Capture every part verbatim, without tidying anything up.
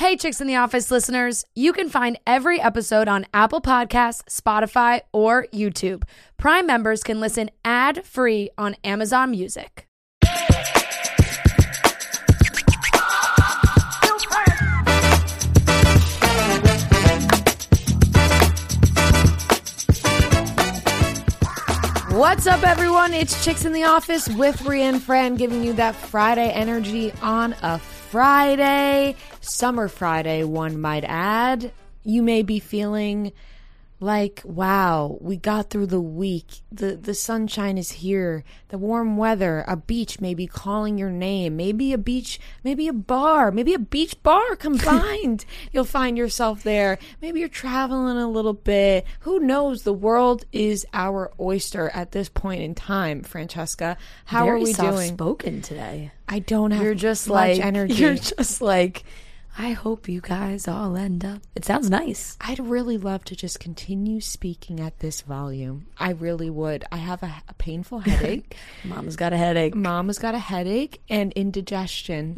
Hey, Chicks in the Office listeners, you can find every episode on Apple Podcasts, Spotify, or YouTube. Prime members can listen ad-free on Amazon Music. What's up, everyone? It's Chicks in the Office with Brienne Fran, giving you that Friday energy on a Friday. Summer Friday, one might add. You may be feeling like, wow, we got through the week. The the sunshine is here. The warm weather. A beach may be calling your name. Maybe a beach, maybe a bar, maybe a beach bar combined. You'll find yourself there. Maybe you're traveling a little bit. Who knows? The world is our oyster at this point in time, Francesca. How Very are we doing? soft-spoken today. I don't have You're just much like energy. You're just like, I hope you guys all end up. It sounds nice. I'd really love to just continue speaking at this volume. I really would. I have a, a painful headache. Mama's got a headache. Mama's got a headache and indigestion.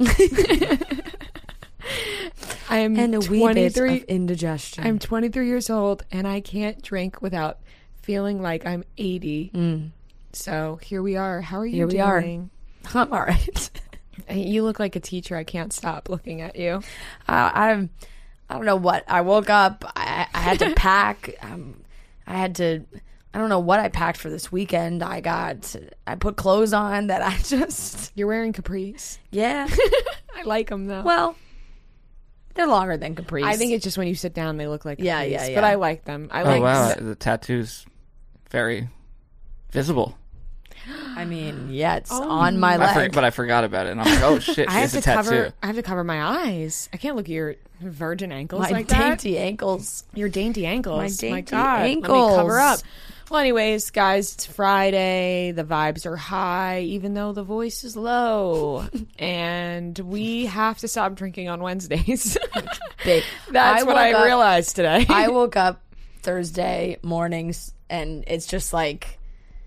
I am And a wee bit twenty-three of indigestion. I'm twenty-three years old and I can't drink without feeling like I'm eighty. Mm. So here we are. How are you Here we are. doing? I'm all right. You look like a teacher. I can't stop looking at you. Uh, I'm. I don't know what. I woke up. I, I had to pack. Um, I had to. I don't know what I packed for this weekend. I got. I put clothes on that I just. You're wearing capris. Yeah. I like them though. Well, they're longer than capris. I think it's just when you sit down, they look like capris. Yeah, yeah, yeah. But I like them. I Oh like. wow, the tattoo's very visible. I mean, yeah, it's Oh, on my I leg. for, but I forgot about it, and I'm like, oh shit, I she have has to a tattoo. cover. I have to cover my eyes. I can't look at your virgin ankles my like that. dainty ankles. Your dainty ankles. My dainty God. ankles. Let me cover up. Well, anyways, guys, it's Friday. The vibes are high, even though the voice is low. And we have to stop drinking on Wednesdays. Big. That's I what woke I up- realized today. I woke up Thursday mornings, and it's just like,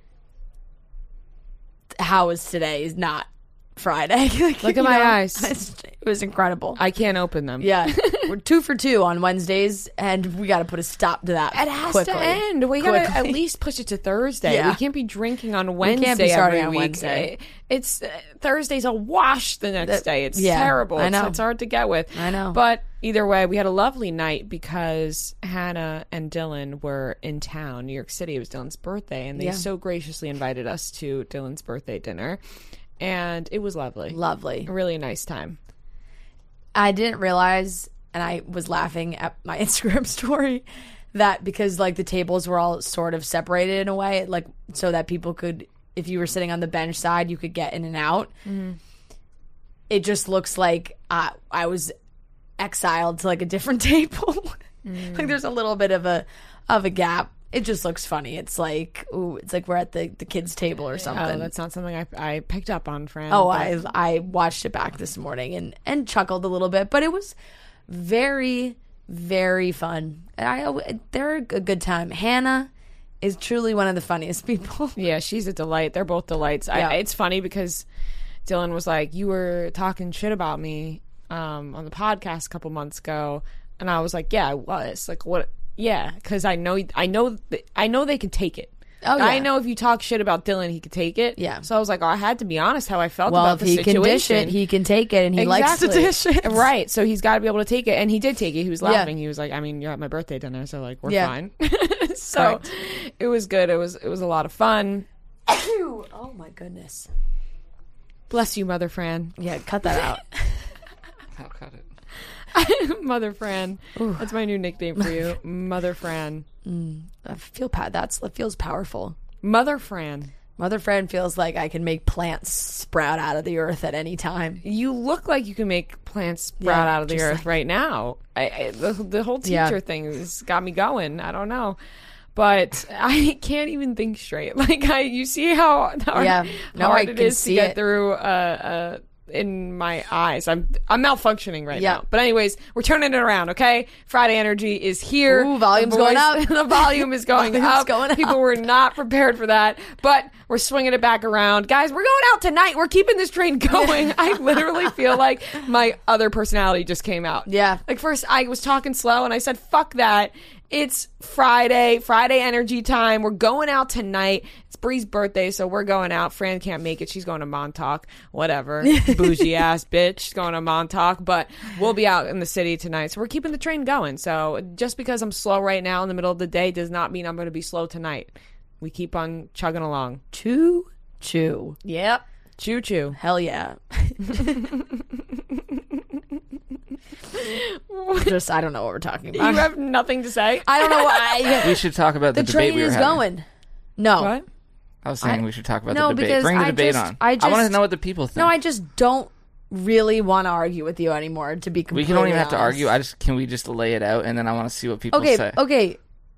how is today is not Friday. Like, Look at you my know, eyes. it's- It was incredible. I can't open them. Yeah, we're two for two on Wednesdays, and we got to put a stop to that. It has quickly. to end. We gotta Quickly. at least push it to Thursday. Yeah. We can't be drinking on can't Wednesday be starting every on week. Wednesday. It's uh, Thursday's a wash the next That- day. It's yeah, terrible. I It's, know. it's hard to get with. I know. But either way, we had a lovely night because Hannah and Dylan were in town, New York City. It was Dylan's birthday, and they Yeah. so graciously invited us to Dylan's birthday dinner, and it was lovely. Lovely. A really nice time. I didn't realize, and I was laughing at my Instagram story, that because like the tables were all sort of separated in a way, like so that people could, if you were sitting on the bench side, you could get in and out. Mm-hmm. It just looks like I, I was exiled to like a different table. Mm. Like there's a little bit of a of a gap. It just looks funny. It's like, ooh, it's like we're at the, the kids' table or something. Oh, that's not something I, I picked up on, Fran. Oh, but- I I watched it back this morning and, and chuckled a little bit, but it was very, very fun. And I they're a good time. Hannah is truly one of the funniest people. Yeah, she's a delight. They're both delights. Yeah. I, it's funny because Dylan was like, you were talking shit about me um, on the podcast a couple months ago. And I was like, yeah, I was. Like, what? Yeah, because I know, I know, th- I know they can take it. Oh, yeah. I know if you talk shit about Dylan, he could take it. Yeah. So I was like, oh, I had to be honest how I felt Well, about if the he situation. can dish it, he can take it, and he likes to dish it. Right. So he's got to be able to take it. And he did take it. He was Yeah. laughing. He was like, I mean, you're at my birthday dinner, so like, we're Yeah. fine. So it was good. It was, it was a lot of fun. Oh my goodness! Bless you, Mother Fran. Yeah, cut that out. I'll cut it. Mother Fran. That's my new nickname for you. Mother Fran. I feel pa- that's that feels powerful. Mother Fran. Mother Fran feels like I can make plants sprout out of the earth at any time. You look like you can make plants sprout Yeah, out of the just earth like- right now. I, I, the, the whole teacher Yeah. thing has got me going. I don't know. But I can't even think straight. Like, I, you see how, how, Yeah. how No, hard I it can is to see get it. through a, a, in my eyes. I'm I'm malfunctioning right Yeah. now. But anyways, we're turning it around, okay? Friday energy is here. Ooh, volume's The going voice- up. The volume is going Volume's up. going People up. were not prepared for that. But we're swinging it back around. Guys, we're going out tonight. We're keeping this train going. I literally feel like my other personality just came out. Yeah. Like first I was talking slow and I said, fuck that. It's Friday, Friday energy time. We're going out tonight. It's Bree's birthday, so we're going out. Fran can't make it. She's going to Montauk. Whatever. Bougie ass bitch. She's going to Montauk. But we'll be out in the city tonight. So we're keeping the train going. So just because I'm slow right now in the middle of the day does not mean I'm going to be slow tonight. We keep on chugging along. Choo choo. Yep. Choo choo. Hell yeah. Just I don't know what we're talking You about. have nothing to say? I don't know why. We should talk about the, The debate train we were is having. going. No. What? I was saying I- we should talk about No, the debate. because Bring the I debate just- on. I I want to just- know what the people think. No, I just don't really want to argue with you anymore, to be completely we don't even have to honest. argue. I just can we just lay it out and then I want to see what people Okay, say. okay.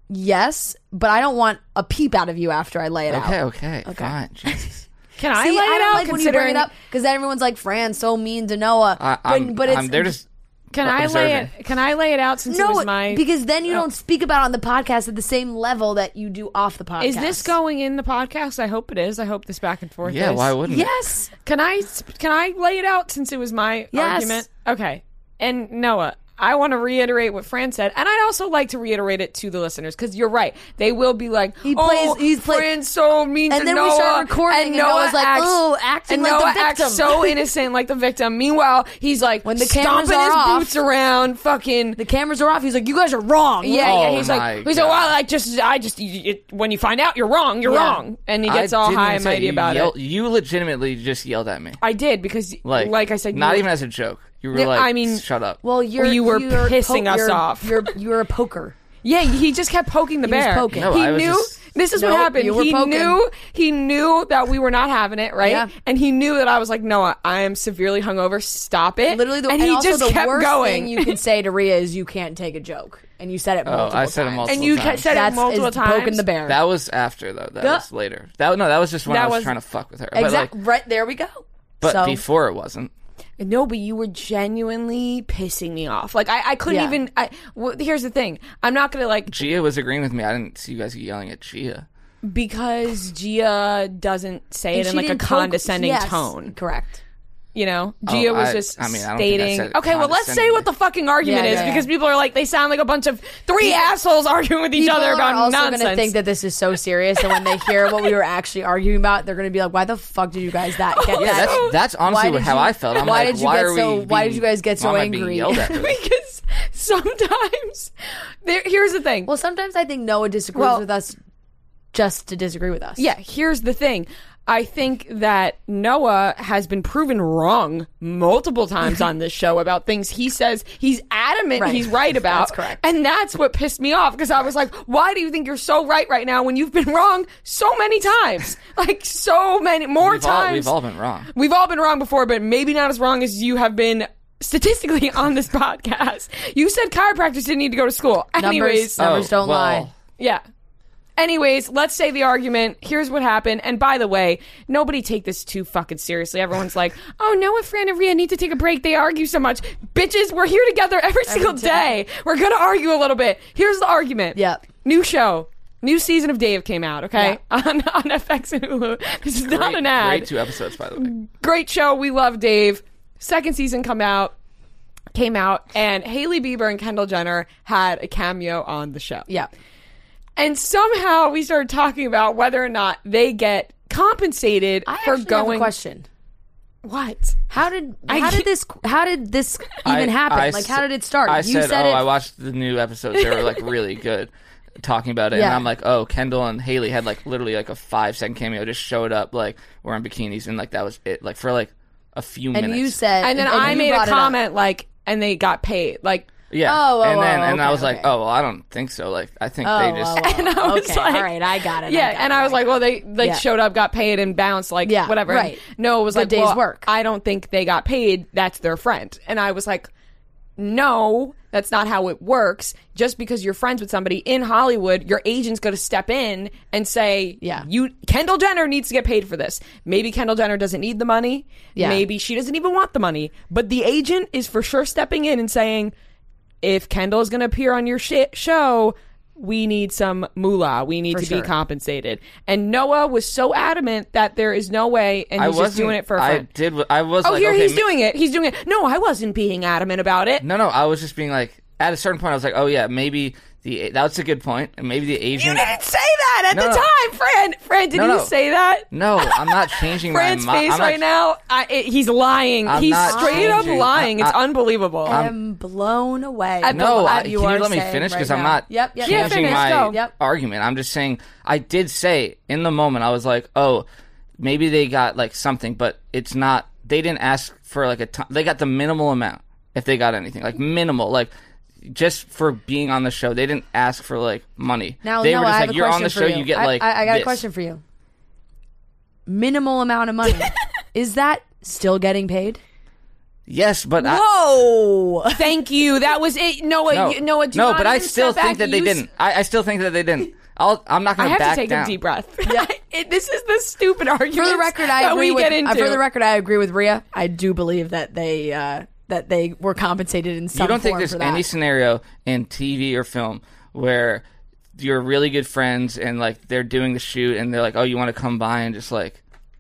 Yes, but I don't want a peep out of you after I lay it Okay, out. okay, fine. Jesus. Can I See, lay I it don't out like when you bring considering... it up because then everyone's like, "Fran's so mean to Noah." I, but I'm, but it's I'm, they're just Can I lay observing. it? Can I lay it out since it no, was my? because then you Oh. don't speak about it on the podcast at the same level that you do off the podcast. Is this going in the podcast? I hope it is. I hope this back and forth. Yeah, is. why wouldn't it? Yes. Can I? Can I lay it out since it was my Yes. argument? Okay. And Noah, I want to reiterate what Fran said, and I'd also like to reiterate it to the listeners because you're right. They will be like, He "Oh, plays- he's play- Fran's so mean And to then we Noah." start recording and Noah's like, acts, "Ooh, acting and like the Noah victim." acts so innocent, like the victim. Meanwhile, he's like When the cameras stomping are his off- boots around, fucking. The cameras are off. He's like, "You guys are wrong." Yeah, Oh yeah. He's my like, he's like, God. well, I just, I just, you, it, when you find out you're wrong, you're Yeah. wrong, and he gets I all didn't high even and say mighty you about yelled- it. You legitimately just yelled at me. I did because, Like, like, I said, you not were- even as a joke. You were Yeah, like, I mean- shut up. Well, you're you were you're pissing us you're- off. You're you're a poker. Yeah, he just kept poking the He was bear. poking. No, he I was knew. just- This is Nope, what happened. you were He poking. knew. He knew that we were not having it, right? Yeah. And he knew that I was like, Noah, I am severely hungover. Stop it. Literally, the, and and he also just the kept worst going. thing you can say to Rhea is you can't take a joke, and you said it Oh, multiple I said it times. multiple and you times. said That's it multiple is times. poking the bear. That was after though. That Yeah. was later. That no, that was just when That I was, was- trying to fuck with her. But Exactly. like, Right there we go. but So- before it wasn't. No, but you were genuinely pissing me off. Like I, I couldn't Yeah. even. I, well, here's the thing. I'm not gonna like Gia was agreeing with me. I didn't see you guys yelling at Gia. because Gia doesn't say And it in she like a didn't poke- condescending yes, tone. Correct. You know, Oh, Gia was I- just I mean, I don't think I stating. said it Okay, well, let's say condescendingly. what the fucking argument Yeah, is yeah, yeah. because people are like, they sound like a bunch of three assholes arguing with each People other are about also nonsense. going to think that this is so serious, and when they hear what we were actually arguing about, they're going to be like, "Why the fuck did you guys that get Yeah, that?" that's that's honestly Why did how you- I felt. I'm why like, did you why get are so- we? why did being- you guys get so why am I being angry? yelled at? because sometimes there. Here's the thing. Well, sometimes I think Noah disagrees Well- with us just to disagree with us. Yeah, here's the thing. I think that Noah has been proven wrong multiple times on this show about things he says he's adamant Right. he's right about. That's correct. And that's what pissed me off because I was like, why do you think you're so right right now when you've been wrong so many times? Like so many more We've all, times. we've all been wrong. We've all been wrong before, but maybe not as wrong as you have been statistically on this podcast. You said chiropractors didn't need to go to school. Anyways, Numbers, numbers Oh, don't well, lie. yeah. Anyways, let's say the argument. Here's what happened. And by the way, nobody take this too fucking seriously. Everyone's like, oh, Noah, Fran, and Rhea need to take a break. They argue so much. Bitches, we're here together every single day. We're going to argue a little bit. Here's the argument. Yep. New show. New season of Dave came out, okay? Yeah. On, on F X and Hulu. This is not Great, an ad. great two episodes, by the way. Great show. We love Dave. Second season come out. Came out. And Hailey Bieber and Kendall Jenner had a cameo on the show. Yeah. And somehow we started talking about whether or not they get compensated I for actually going. have a question. What? How did I how did can't- this how did this even I- happen? I like s- how did it start? I you said, said oh, it. I watched the new episodes. They were like really good, talking about it. And Yeah. I'm like, oh, Kendall and Haley had like literally like a five second cameo, just showed up like wearing bikinis, and like that was it. Like for like a few and minutes. you said And then and I you made a brought it up. comment like, and they got paid. Like, yeah. Oh, oh, and then oh, and I okay, was like, okay. oh, well, I don't think so. Like I think Oh, they just. oh, oh, And I was okay, like- all right, I got it. yeah. I got And it, I was like, well, they like Yeah. showed up, got paid, and bounced. Like, Yeah, whatever. right. And Noah was Good like, day's well, work. I don't think they got paid. That's their friend. And I was like, no, that's not how it works. Just because you're friends with somebody in Hollywood, your agent's going to step in and say, Yeah. you Kendall Jenner needs to get paid for this. Maybe Kendall Jenner doesn't need the money. Yeah. Maybe she doesn't even want the money. But the agent is for sure stepping in and saying, if Kendall is going to appear on your sh- show, we need some moolah. We need For to sure. be compensated. And Noah was so adamant that there is no way, and I he's just wasn't- doing it for a I friend. did. I was. Oh, like, here okay, he's ma- doing it. He's doing it. No, I wasn't being adamant about it. No, no. I was just being like, at a certain point, I was like, oh yeah, maybe the that's a good point, and maybe the You agent. didn't say that at No, the no. time, Fran. Fran, did No, you no. say that? No, I'm not changing my Fran's mind. face I'm not, right now, I, it, he's lying. I'm he's not straight up changing. lying. I- it's I- unbelievable. I'm blown away. At the- No, what I, you can are you let me saying finish? right Because I'm now. not Yep, yep, Yeah, yep. changing finish, my go. Yep. argument. I'm just saying I did say in the moment I was like, oh, maybe they got like something, but it's not. They didn't ask for like a ton. They got the minimal amount if they got anything, like minimal, like just for being on the show. They didn't ask for like money. Now, they no, were just I have like, a you're on question the for show, you. you get I, like. I, I got this. a question for you. Minimal amount of money. Is that still getting paid? Yes, but I, Whoa! Thank you. That was it. Noah, no, you, Noah, do no, not but I even still step think back. that they You s- didn't. I, I still think that they didn't. I'll, I'm not I going to have back to take down. a deep breath. It- this is the stupid argument. For the record, I that agree we with. get into. uh, for the record, I agree with Rhea. I do believe that they uh, that they were compensated in some You don't think form there's for that. any scenario in T V or film where you're really good friends and like they're doing the shoot and they're like, oh, you want to come by and just like.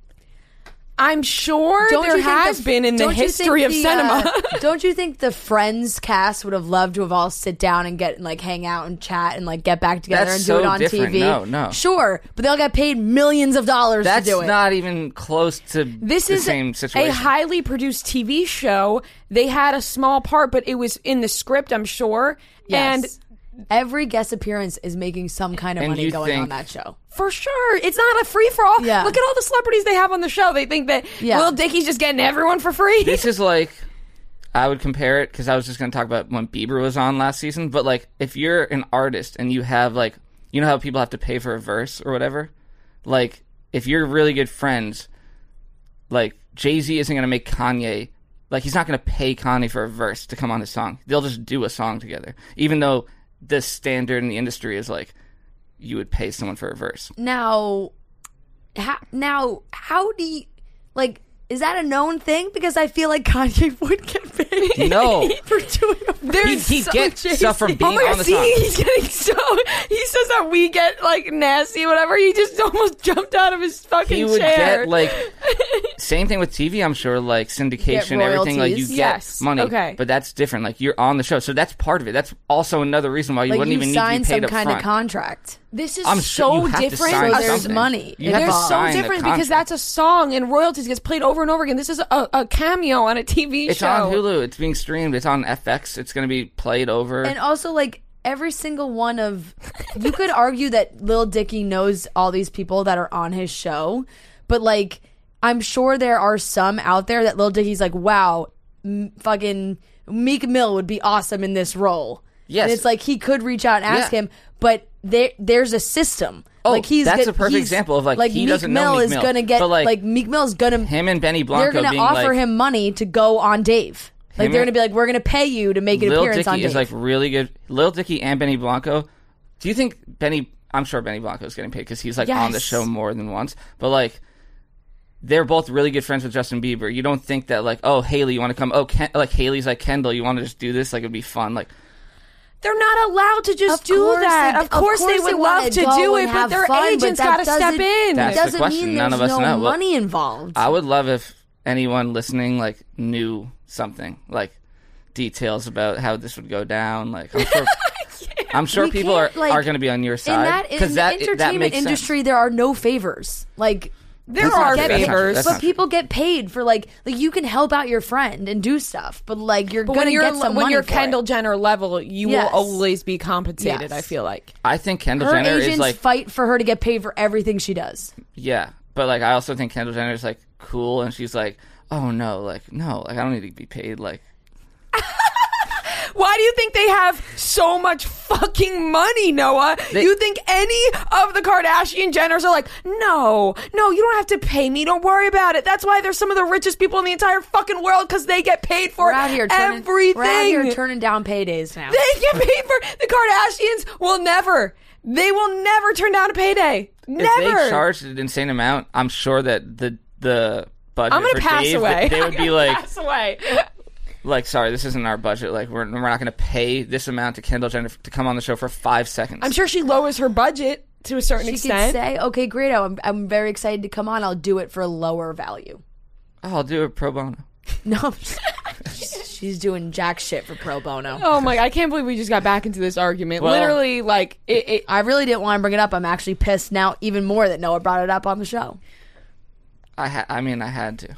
I'm sure Don't there you think has the- been in the don't you history think of the, cinema. uh, don't you think the Friends cast would have loved to have all sit down and get like hang out and chat and like get back together That's and so do it on different. T V? No, no. Sure, but they all got paid millions of dollars That's to do it. not even close to This the is same situation. a highly produced T V show. They had a small part, but it was in the script, I'm sure. And Yes. Every guest appearance is making some kind of And money you going on think- that show. for sure, it's not a free for all. Yeah. Look at all the celebrities they have on the show. They think that Yeah. Lil Dicky's just getting everyone for free. This is like, I would compare it because I was just going to talk about when Bieber was on last season. But like, if you're an artist and you have like, you know how people have to pay for a verse or whatever? Like, if you're really good friends, like Jay-Z isn't going to make Kanye, like he's not going to pay Kanye for a verse to come on his song. They'll just do a song together. Even though the standard in the industry is like, you would pay someone for a verse. Now, how, now, how do you like? Is that a known thing? Because I feel like Kanye would get paid. No. for doing a He, he so gets Jay-Z. stuff from being Oh my on God, the see, song. he's getting so. He says that we get like nasty, whatever. He just almost jumped out of his fucking He would chair. get like same thing with T V. I'm sure like syndication, Get everything. Like you royalties. get Yes, money, okay. but that's different. Like you're on the show, so that's part of it. That's also another reason why you Like wouldn't you even need sign to be paid some up kind front. of contract. This is I'm sure so you have to different. sign So there's something. money You have They're to so sign the different because contract. that's a song and royalties gets played over and over again. This is a, a cameo on a T V It's show. on Hulu. It's being streamed. It's on F X. It's going to be played over. And also, like every single one of, you could argue that Lil Dicky knows all these people that are on his show, but like I'm sure there are some out there that Lil Dicky's like, wow, m- fucking Meek Mill would be awesome in this role. Yes. And it's like he could reach out and ask Yeah. him, but there there's a system. Oh, like he's that's good- a perfect he's- example of, like, he Meek doesn't know Mill Meek is Mill, gonna get but, like, like Meek Mill's gonna him and Benny Blanco they're gonna being offer like, him money to go on Dave. Like Him they're and- gonna be like, we're gonna pay you to make an Lil appearance on Dicky Dave. is like really good. Lil Dicky and Benny Blanco. Do you think Benny? I'm sure Benny Blanco is getting paid because he's like on the Yes. show more than once. But like, they're both really good friends with Justin Bieber. You don't think that like, oh, Haley, you want to come? Oh, Ken, like Haley's like Kendall, you want to just do this? Like it'd be fun. Like They're not allowed to just Of do course that. they- of course, of they course would they wanna love to go do and it, but have their fun, but agents that got to step doesn't- in. That's It the doesn't question. mean None there's of us no know. Well, money involved. I would love if anyone listening like knew something like details about how this would go down. Like I'm sure, I'm sure We people are can't, like, are going to be on your in side that in the that that entertainment makes sense. industry, there are no favors. Like There That's not are true. That's not true. favors. That's but not true. people get paid for like like you can help out your friend and do stuff, but like you're But gonna when you're get some when money you're for Kendall it. Jenner level, you Yes. will always be compensated. Yes. I feel like. I think Kendall Her Jenner agents is like fight for her to get paid for everything she does. yeah, but like I also think Kendall Jenner is like cool, and she's like, oh no, like no, like I don't need to be paid. Like Why do you think they have so much fucking money, Noah. They- you think any of the Kardashian Jenners are like, no, no, you don't have to pay me. Don't worry about it. That's why they're some of the richest people in the entire fucking world, because they get paid for We're out here turning, everything. We're out here turning down paydays now. They get paid for. The Kardashians will never. They will never turn down a payday. Never. If they charged an insane amount, I'm sure that the the budget I'm gonna for pass Dave, away. they would I'm be gonna like, pass away. like, sorry, this isn't our budget. Like, we're we're not going to pay this amount to Kendall Jenner to come on the show for five seconds. I'm sure she lowers her budget to a certain She extent. could say, okay, great, I'm, I'm very excited to come on. I'll do it for a lower value. Oh, I'll do it pro bono. No, she's doing jack shit for pro bono. Oh my! I can't believe we just got back into this argument. Well- Literally, like it, it. I really didn't want to bring it up. I'm actually pissed now even more that Noah brought it up on the show. I ha- I mean, I had to.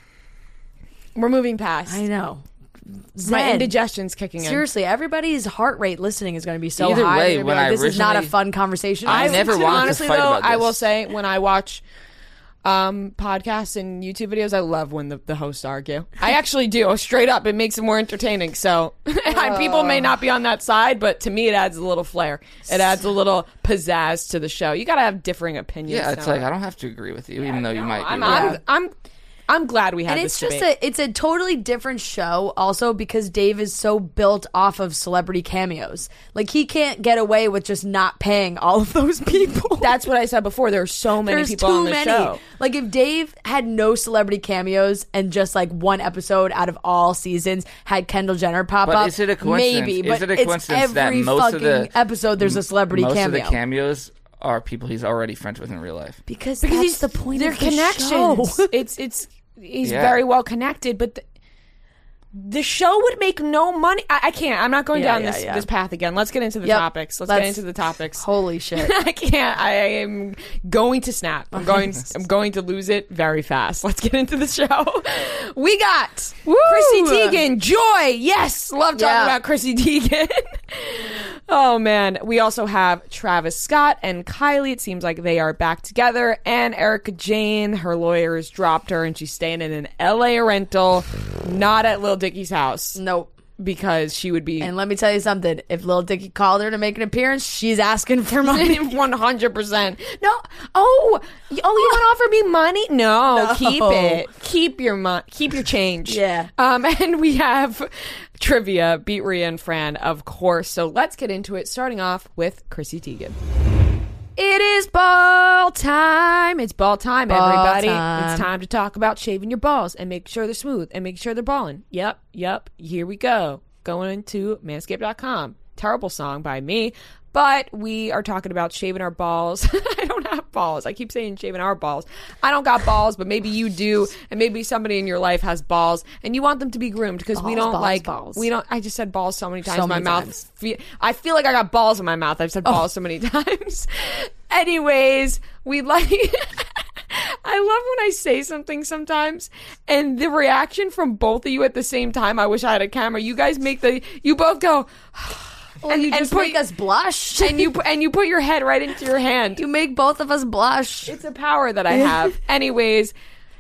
We're moving past. I know. My Zen. indigestion's kicking in. Seriously, everybody's heart rate listening is going to be so Either high. way, They're gonna be when like, I this is not a originally- fun conversation. I never to- wanted to honestly, fight though, about I this. will say when I watch um, podcasts and YouTube videos, I love when the, the hosts argue. I actually do. Straight up, it makes it more entertaining. So people may not be on that side, but to me, it adds a little flair. It adds a little pizzazz to the show. You got to have differing opinions. Yeah, it's now. like I don't have to agree with you, even though you might. Be I'm, right. I'm, I'm, I'm glad we had and this it's just debate. a it's a totally different show also because Dave is so built off of celebrity cameos. Like he can't get away with just not paying all of those people. That's what I said before. There are so many There's people too on the many. show. Like if Dave had no celebrity cameos and just like one episode out of all seasons had Kendall Jenner pop But up, is it a coincidence? maybe. Is But it a it's coincidence that every most of fucking the- episode there's a celebrity Most cameo? of the cameos are people he's already friends with in real life. because Because that's he's the point They're of the connections. show. it's it's he's Yeah. very well connected, but the, the show would make no money. I, I can't. I'm not going Yeah, down yeah, this yeah. this path again. Let's get into the Yep. topics. Let's, Let's- get into the topics. Holy shit. I can't. I am going to snap. I'm going. I'm going to lose it very fast. Let's get into the show. We got Chrissy Teigen. Joy. Yes, love talking Yeah. about Chrissy Teigen. Oh man. We also have Travis Scott and Kylie. It seems like they are back together. And Erica Jane. Her lawyers dropped her, and she's staying in an L A rental, not at Lil Dicky's house, Nope. because she would be And let me tell you something. If Lil Dicky called her to make an appearance, she's asking for money. one hundred percent. No. Oh, y- oh, you want to offer me money? No, No. keep it. Keep your money. Keep your change. Yeah. Um, and we have trivia, beat Rhea and Fran, of course. So let's get into it, starting off with Chrissy Teigen. It is ball time. It's ball time, Ball everybody. time. It's time to talk about shaving your balls and make sure they're smooth and make sure they're balling. Yep, yep. Here we go. Going to manscaped dot com. Terrible song by me. But we are talking about shaving our balls. I don't have balls. I keep saying shaving our balls. I don't got balls, but maybe you do, and maybe somebody in your life has balls, and you want them to be groomed because we Balls, don't balls, my balls. we don't. I just said balls so many times. So my many mouth. times. Fe- I feel like I got balls in my mouth. I've said balls so many times. Anyways, we like. I love when I say something sometimes, and the reaction from both of you at the same time. I wish I had a camera. You guys make the. You both go. Well, and you and just put- make us blush. and you and you put your head right into your hand. you make both of us blush. It's a power that I have. Anyways,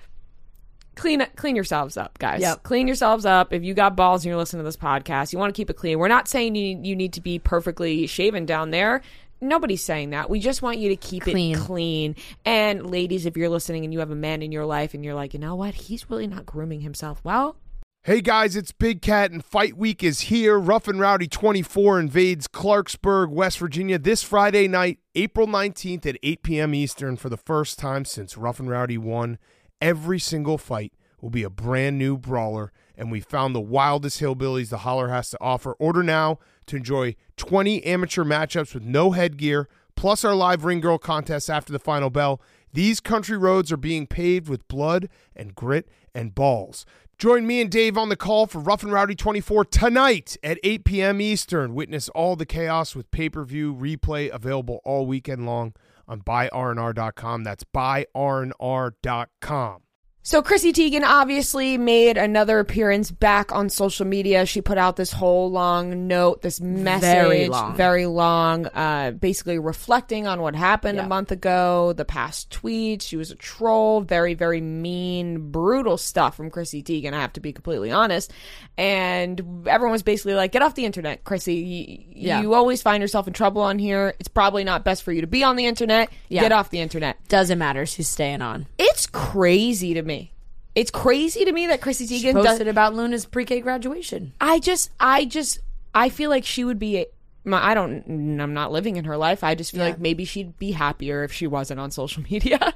clean clean yourselves up, guys. Yep. Clean yourselves up. If you got balls and you're listening to this podcast, you want to keep it clean. We're not saying you you need to be perfectly shaven down there. Nobody's saying that. We just want you to keep Clean. it clean. And ladies, if you're listening and you have a man in your life and you're like, you know what, he's really not grooming himself well. Hey guys, it's Big Cat and Fight Week is here. Rough and Rowdy twenty-four invades Clarksburg, West Virginia this Friday night, April nineteenth at eight p.m. Eastern for the first time since Rough and Rowdy won. Every single fight will be a brand new brawler, and we found the wildest hillbillies the Holler has to offer. Order now to enjoy twenty amateur matchups with no headgear, plus our live ring girl contest after the final bell. These country roads are being paved with blood and grit and balls. Join me and Dave on the call for Rough and Rowdy twenty-four tonight at eight p.m. Eastern. Witness all the chaos with pay-per-view replay available all weekend long on buy r n r dot com. That's buy r n r dot com. So Chrissy Teigen obviously made another appearance back on social media. She put out this whole long note, this message, Very long. very long, uh, basically reflecting on what happened Yeah. a month ago, the past tweets. She was a troll, very, very mean, brutal stuff from Chrissy Teigen, I have to be completely honest. And everyone was basically like, get off the internet, Chrissy. Y- Yeah. You always find yourself in trouble on here. It's probably not best for you to be on the internet. Yeah. Get off the internet. Doesn't matter. She's staying on. It's crazy to me. It's crazy to me that Chrissy She Teigen does. posted about Luna's pre-K graduation. I just, I just, I feel like she would be. My, I don't. I'm not living in her life. I just feel Yeah. like maybe she'd be happier if she wasn't on social media.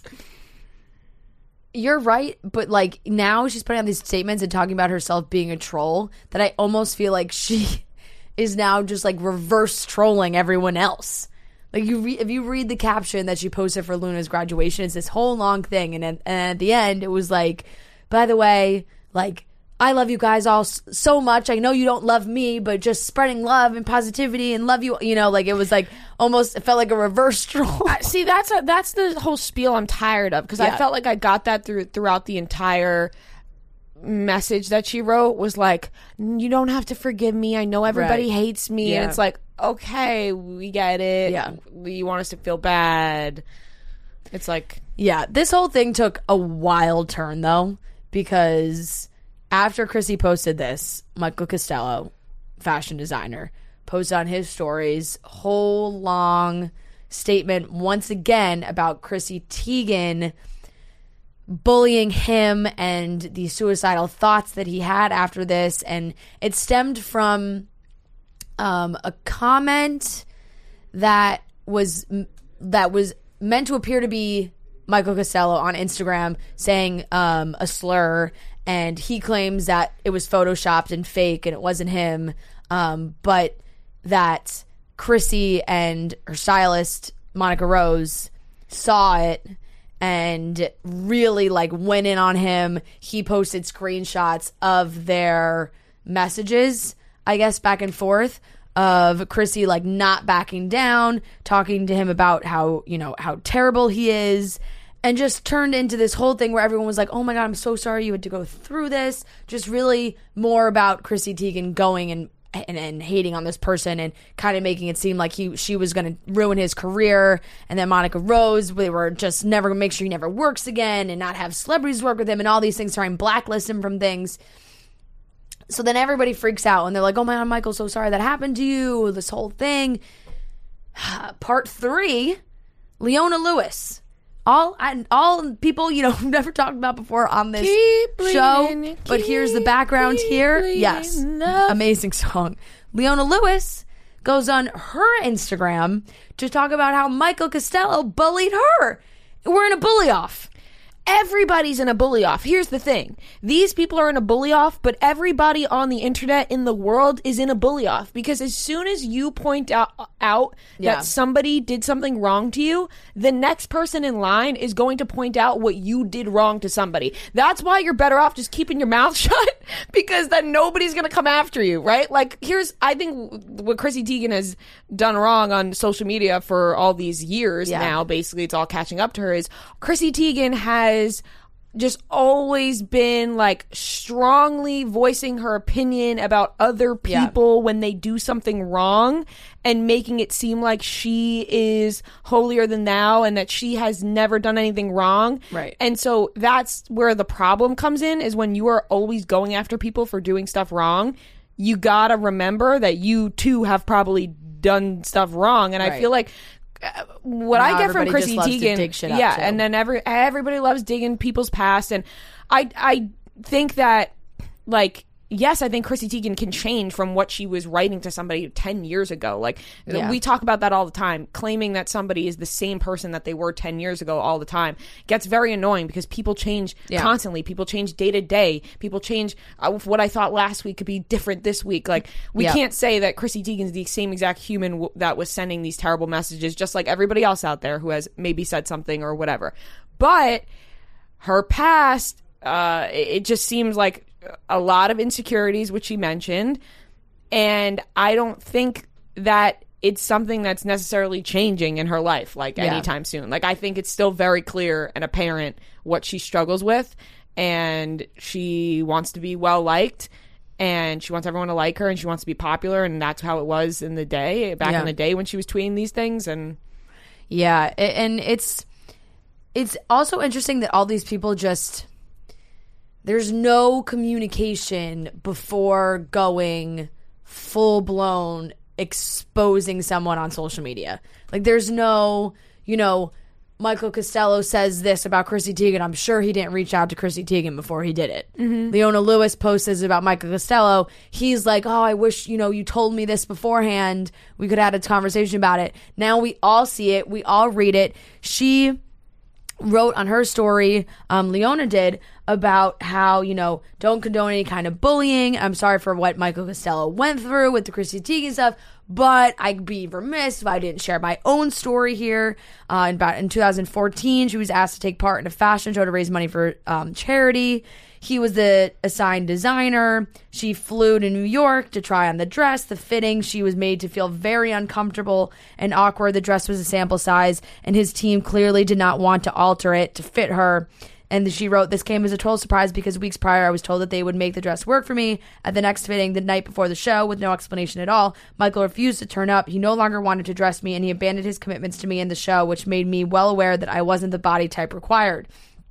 You're right, but like now she's putting out these statements and talking about herself being a troll that I almost feel like she is now just like reverse trolling everyone else. Like you, re- if you read the caption that she posted for Luna's graduation, it's this whole long thing, and at, and at the end it was like, by the way, like I love you guys all s- so much. I know you don't love me, but just spreading love and positivity and love you. You know, like it was like almost it felt like a reverse troll. See, that's a, that's the whole spiel I'm tired of because I Yeah. felt like I got that through throughout the entire message that she wrote was like, you don't have to forgive me. I know everybody Right. hates me, Yeah. and it's like, okay, we get it. Yeah. You want us to feel bad. It's like, Yeah, this whole thing took a wild turn though, because after Chrissy posted this, Michael Costello, fashion designer, posted on his stories whole long statement once again about Chrissy Teigen bullying him and the suicidal thoughts that he had after this, and it stemmed from um, a comment that was that was meant to appear to be Michael Costello on Instagram saying um, a slur, and he claims that it was photoshopped and fake and it wasn't him, um, but that Chrissy and her stylist Monica Rose saw it and really like went in on him. He posted screenshots of their messages, I guess, back and forth, of Chrissy like not backing down, talking to him about how, you know, how terrible he is, and just turned into this whole thing where everyone was like, oh my God, I'm so sorry you had to go through this. Just really more about Chrissy Teigen going and and, and hating on this person and kind of making it seem like he she was going to ruin his career. And then Monica Rose, we were just never going to make sure he never works again and not have celebrities work with him and all these things, trying to blacklist him from things. So then everybody freaks out and they're like, oh my God, Michael, so sorry that happened to you, this whole thing. Part three, Leona Lewis. All I, all people, you know, never talked about before on this Keep show. bleeding, But here's the keep background here. bleeding Yes. love. Amazing song. Leona Lewis goes on her Instagram to talk about how Michael Costello bullied her. We're in a bully off. everybody's in a bully off. Here's the thing. These people are in a bully off, but everybody on the internet in the world is in a bully off, because as soon as you point out, out Yeah. that somebody did something wrong to you, the next person in line is going to point out what you did wrong to somebody. That's why you're better off just keeping your mouth shut, because then nobody's going to come after you, right? Like, here's, I think what Chrissy Teigen has done wrong on social media for all these years Yeah. now, basically it's all catching up to her, is Chrissy Teigen has just always been like strongly voicing her opinion about other people Yeah. when they do something wrong, and making it seem like she is holier than thou and that she has never done anything wrong. Right. And so that's where the problem comes in, is when you are always going after people for doing stuff wrong, you gotta remember that you too have probably done stuff wrong. And I Right. feel like uh, what Now I get from everybody Chrissy just loves to Teigen, dig shit up, yeah, too. and then every everybody loves digging people's past, and I I think that, like, yes, I think Chrissy Teigen can change from what she was writing to somebody ten years ago. Like, Yeah. we talk about that all the time. Claiming that somebody is the same person that they were ten years ago all the time gets very annoying, because people change Yeah. constantly. People change day to day. People change. Uh, what I thought last week could be different this week. Like, we Yeah. can't say that Chrissy Teigen's the same exact human w- that was sending these terrible messages, just like everybody else out there who has maybe said something or whatever. But her past, uh, it it just seems like a lot of insecurities, which she mentioned, and I don't think that it's something that's necessarily changing in her life, like, Yeah. anytime soon. Like, I think it's still very clear and apparent what she struggles with, and she wants to be well-liked, and she wants everyone to like her, and she wants to be popular, and that's how it was in the day, back Yeah. in the day when she was tweeting these things, and... Yeah, a- and it's it's also interesting that all these people just... There's no communication before going full-blown exposing someone on social media. Like, there's no, you know, Michael Costello says this about Chrissy Teigen. I'm sure he didn't reach out to Chrissy Teigen before he did it. Mm-hmm. Leona Lewis posts this about Michael Costello. He's like, oh, I wish, you know, you told me this beforehand. We could have had a conversation about it. Now we all see it. We all read it. She wrote on her story, um, Leona did, about how, you know, don't condone any kind of bullying. I'm sorry for what Michael Costello went through with the Chrissy Teigen stuff, but I'd be remiss if I didn't share my own story here. Uh, in, about, in two thousand fourteen, she was asked to take part in a fashion show to raise money for um, charity. He was the assigned designer. She flew to New York to try on the dress, the fitting. She was made to feel very uncomfortable and awkward. The dress was a sample size, and his team clearly did not want to alter it to fit her. And she wrote, this came as a total surprise because weeks prior I was told that they would make the dress work for me. At the next fitting, the night before the show, with no explanation at all, Michael refused to turn up. He no longer wanted to dress me, and he abandoned his commitments to me in the show, which made me well aware that I wasn't the body type required.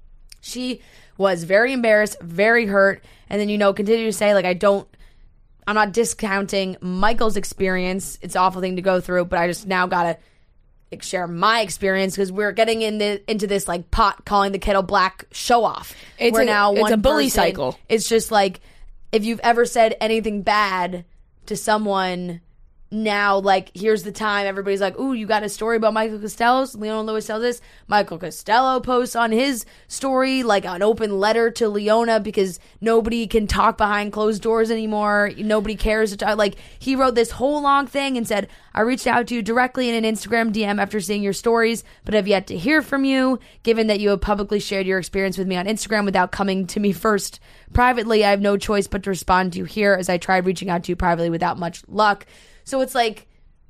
She was very embarrassed, very hurt, and then, you know, continue to say, like, I don't, I'm not discounting Michael's experience. It's an awful thing to go through, but I just now gotta like, share my experience because we're getting in the, into this, like, pot calling the kettle black show off. It's Where a- now it's one a bully person- cycle. It's just like, if you've ever said anything bad to someone, now, like, here's the time everybody's like, ooh, you got a story about Michael Costello? Leona Lewis tells this. Michael Costello posts on his story, like, an open letter to Leona because nobody can talk behind closed doors anymore. Nobody cares to talk. Like, he wrote this whole long thing and said, I reached out to you directly in an Instagram D M after seeing your stories, but have yet to hear from you. Given that you have publicly shared your experience with me on Instagram without coming to me first privately, I have no choice but to respond to you here as I tried reaching out to you privately without much luck. So it's like,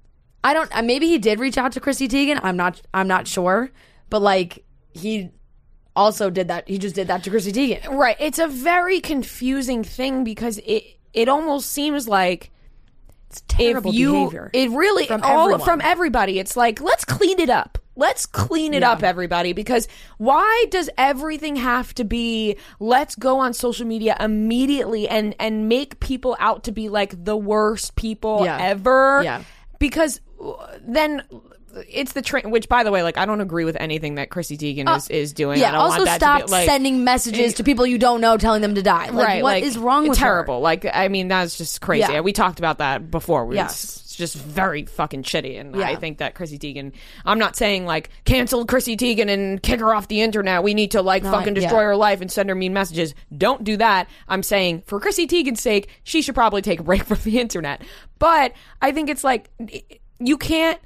I don't, uh, maybe he did reach out to Chrissy Teigen. I'm not, I'm not sure. But like, he also did that. He just did that to Chrissy Teigen. Right. It's a very confusing thing because it, it almost seems like It's terrible if you, behavior. it really, From all everyone. from everybody. It's like, let's clean it up. Let's clean it up, everybody, because why does everything have to be, let's go on social media immediately and, and make people out to be like the worst people Yeah. ever? Yeah. Because then it's the train, which, by the way, like, I don't agree with anything that Chrissy Teigen is, is doing. I Yeah, don't also want that stop to be, like, sending messages to people you don't know telling them to die. Like, right, what like, is wrong with terrible. her? Like, I mean, that's just crazy. Yeah. We talked about that before. We- Yes. It's just very fucking shitty. And Yeah. I think that Chrissy Teigen, I'm not saying like cancel Chrissy Teigen and kick her off the internet. We need to like No, fucking I- destroy yeah. her life and send her mean messages. Don't do that. I'm saying for Chrissy Teigen's sake, she should probably take a break from the internet. But I think it's like, you can't,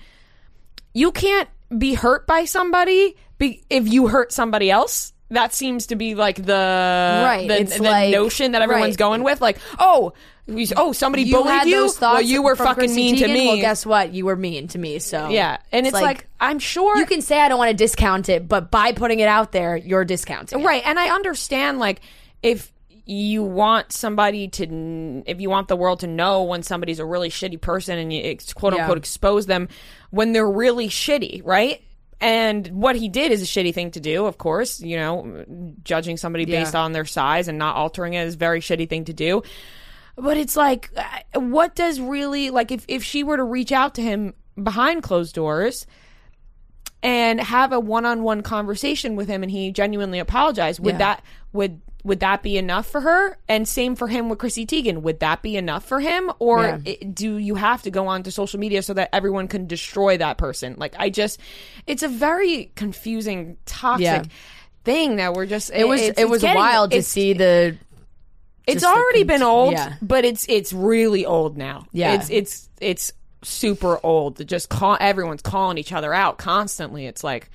you can't be hurt by somebody be, if you hurt somebody else. That seems to be like the Right, the, it's the like- notion that everyone's right. going with. Like, oh, we, oh, somebody You bullied had you. those thoughts well, you were from fucking Chrissy mean to Teigen? me. Well, guess what? You were mean to me. So yeah, and it's, like, I'm sure you can say I don't want to discount it, but by putting it out there, you're discounting it. right. And I understand like if you want somebody to, if you want the world to know when somebody's a really shitty person and you ex- quote unquote Yeah. expose them when they're really shitty, right? And what he did is a shitty thing to do, of course. You know, judging somebody Yeah. based on their size and not altering it is a very shitty thing to do. But it's like, uh, what does really, like, if, if she were to reach out to him behind closed doors and have a one-on-one conversation with him and he genuinely apologized, would Yeah. that, would, would that be enough for her? And same for him with Chrissy Teigen. Would that be enough for him? Or Yeah. it, do you have to go on to social media so that everyone can destroy that person? Like, I just, it's a very confusing, toxic Yeah. thing that we're just, It was it's- it it's was getting- wild to it's- see the. it's just the already cont- been old, yeah. but it's it's really old now. Yeah. it's it's it's super old. To just call everyone's calling each other out constantly. It's like,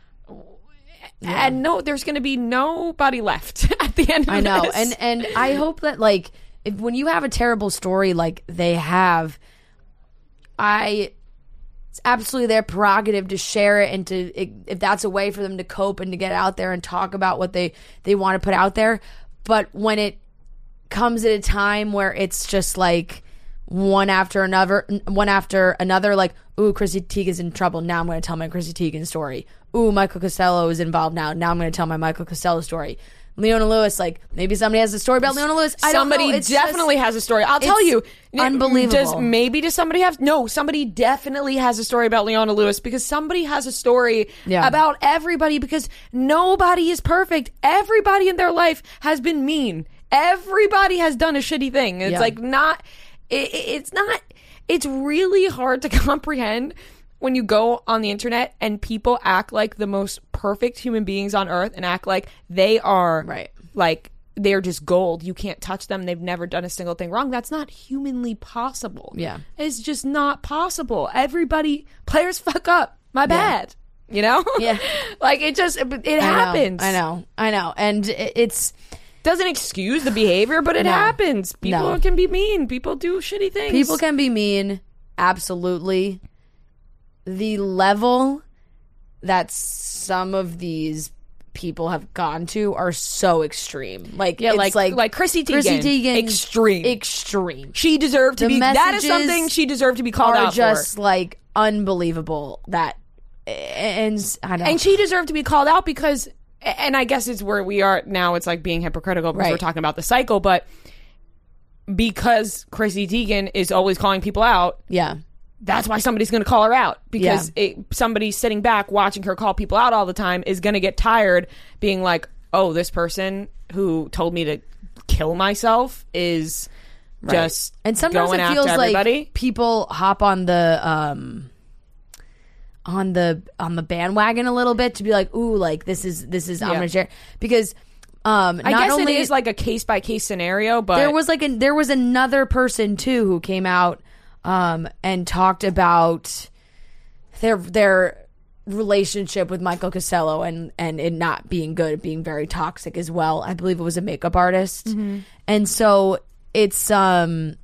and no, there's going to be nobody left at the end of I know, this. and and I hope that like if when you have a terrible story like they have, I it's absolutely their prerogative to share it, and to if that's a way for them to cope and to get out there and talk about what they they want to put out there. But when it comes at a time where it's just like one after another, one after another, like, ooh, Chrissy Teigen's in trouble. Now I'm going to tell my Chrissy Teigen story. Ooh, Michael Costello is involved now. Now I'm going to tell my Michael Costello story. Leona Lewis, like, maybe somebody has a story about Leona Lewis. I somebody don't know. It's definitely just, has a story. I'll tell you. Unbelievable. Does, maybe does somebody have? No, somebody definitely has a story about Leona Lewis, because somebody has a story Yeah. about everybody, because nobody is perfect. Everybody in their life has been mean. Everybody has done a shitty thing. It's Yeah. like not, it, it's not, it's really hard to comprehend when you go on the internet and people act like the most perfect human beings on earth and act like they are Right. like they're just gold. You can't touch them. They've never done a single thing wrong. That's not humanly possible. Yeah. It's just not possible. Everybody, players fuck up. My bad. You know? Yeah. Like it just, it, it I know, happens. I know. I know. And it, it's, Doesn't excuse the behavior, but it No. happens. People No. can be mean. People do shitty things. people can be mean. Absolutely. The level that some of these people have gone to are so extreme. Like, Yeah, it's like, like like Chrissy Teigen. Chrissy Teigen, Extreme. extreme. She deserved to The be. That is messages something she deserved to be called Are out just for. like unbelievable. That and I know. And she deserved to be called out because, and I guess it's where we are now. It's like being hypocritical because Right. we're talking about the cycle, but because Chrissy Teigen is always calling people out, yeah, that's why somebody's going to call her out, because Yeah. it, somebody sitting back watching her call people out all the time is going to get tired being like, oh, this person who told me to kill myself is just and sometimes going it after feels everybody. like people hop on the um on the on the bandwagon a little bit to be like, ooh, like this is this is I'm Yeah. gonna share, because um I not guess only it is like a case by case scenario, but there was like a, there was another person too who came out um and talked about their their relationship with Michael Costello and and it not being good, being very toxic as well. I believe it was a makeup artist. Mm-hmm. And so it's um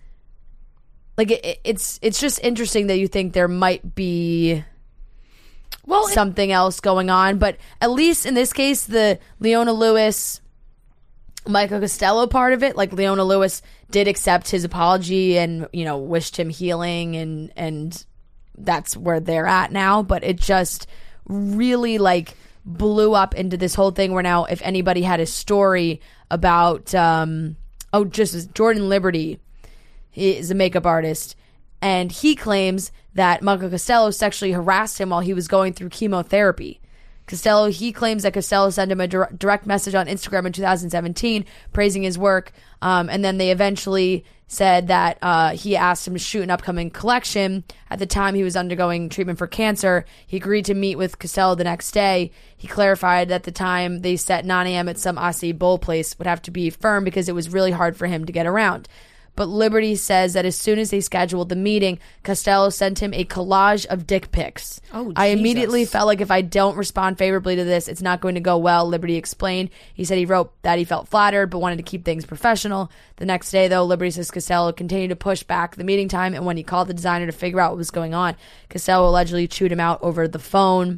like it, it's it's just interesting that you think there might be well, it- something else going on, but at least in this case, the Leona Lewis, Michael Costello part of it, like Leona Lewis did accept his apology and, you know, wished him healing, and and that's where they're at now. But it just really like blew up into this whole thing where now if anybody had a story about um oh just as Jordan Liberty is a makeup artist, and he claims that Michael Costello sexually harassed him while he was going through chemotherapy. Costello, he claims that Costello sent him a dir- direct message on Instagram in two thousand seventeen praising his work, um, and then they eventually said that uh, he asked him to shoot an upcoming collection. At the time he was undergoing treatment for cancer, he agreed to meet with Costello the next day. He clarified that the time they set nine a.m. at some Aussie Bowl place would have to be firm because it was really hard for him to get around. But Liberty says that as soon as they scheduled the meeting, Costello sent him a collage of dick pics. Oh, I Jesus. immediately felt like if I don't respond favorably to this, it's not going to go well, Liberty explained. He said he wrote that he felt flattered but wanted to keep things professional. The next day, though, Liberty says Costello continued to push back the meeting time, and when he called the designer to figure out what was going on, Costello allegedly chewed him out over the phone.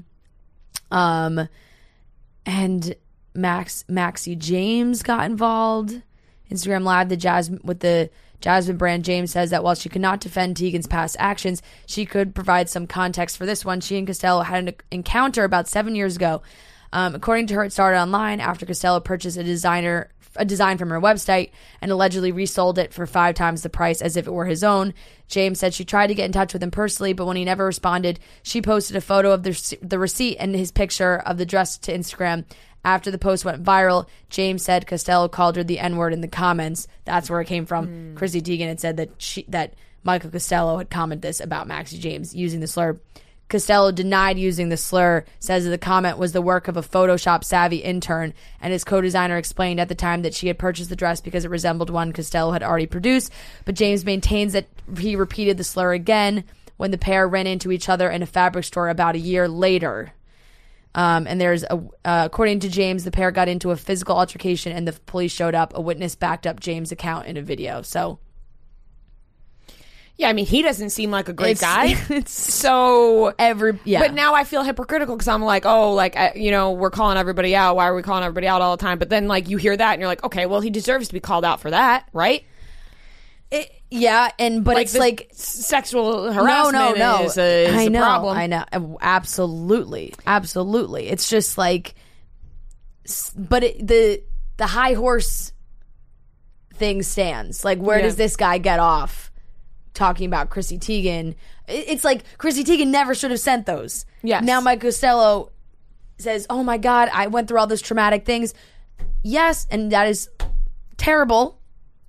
Um, and Max Maxie James got involved. Instagram Live, the Jasmine with the Jasmine brand, James says that while she could not defend Teigen's past actions, she could provide some context for this one. She and Costello had an encounter about seven years ago. Um, according to her, it started online after Costello purchased a designer a design from her website and allegedly resold it for five times the price as if it were his own. James said she tried to get in touch with him personally, but when he never responded, she posted a photo of the, the receipt and his picture of the dress to Instagram. After the post went viral, James said Costello called her the N-word in the comments. That's where it came from. Mm. Chrissy Teigen had said that she, that Michael Costello had commented this about Maxie James using the slur. Costello denied using the slur, says that the comment was the work of a Photoshop-savvy intern, and his co-designer explained at the time that she had purchased the dress because it resembled one Costello had already produced, but James maintains that he repeated the slur again when the pair ran into each other in a fabric store about a year later. Um, and there's a, uh, according to James, the pair got into a physical altercation and the police showed up. A witness backed up James' account in a video. So, Yeah, I mean, he doesn't seem like a great It's- guy. it's- so Every yeah, But now I feel hypocritical because I'm like, oh, like, I, you know, we're calling everybody out. Why are we calling everybody out all the time? But then, like, you hear that and you're like, okay, well, he deserves to be called out for that, right? It- yeah, and but it's the like s- sexual no, harassment no, no. is a, is I a know, problem. I know, absolutely, absolutely. It's just like, s- but it, the the high horse thing stands. Like, where Yeah. does this guy get off talking about Chrissy Teigen? It- It's like Chrissy Teigen never should have sent those. Yes. Now Mike Costello says, "Oh my God, I went through all those traumatic things." Yes, and that is terrible.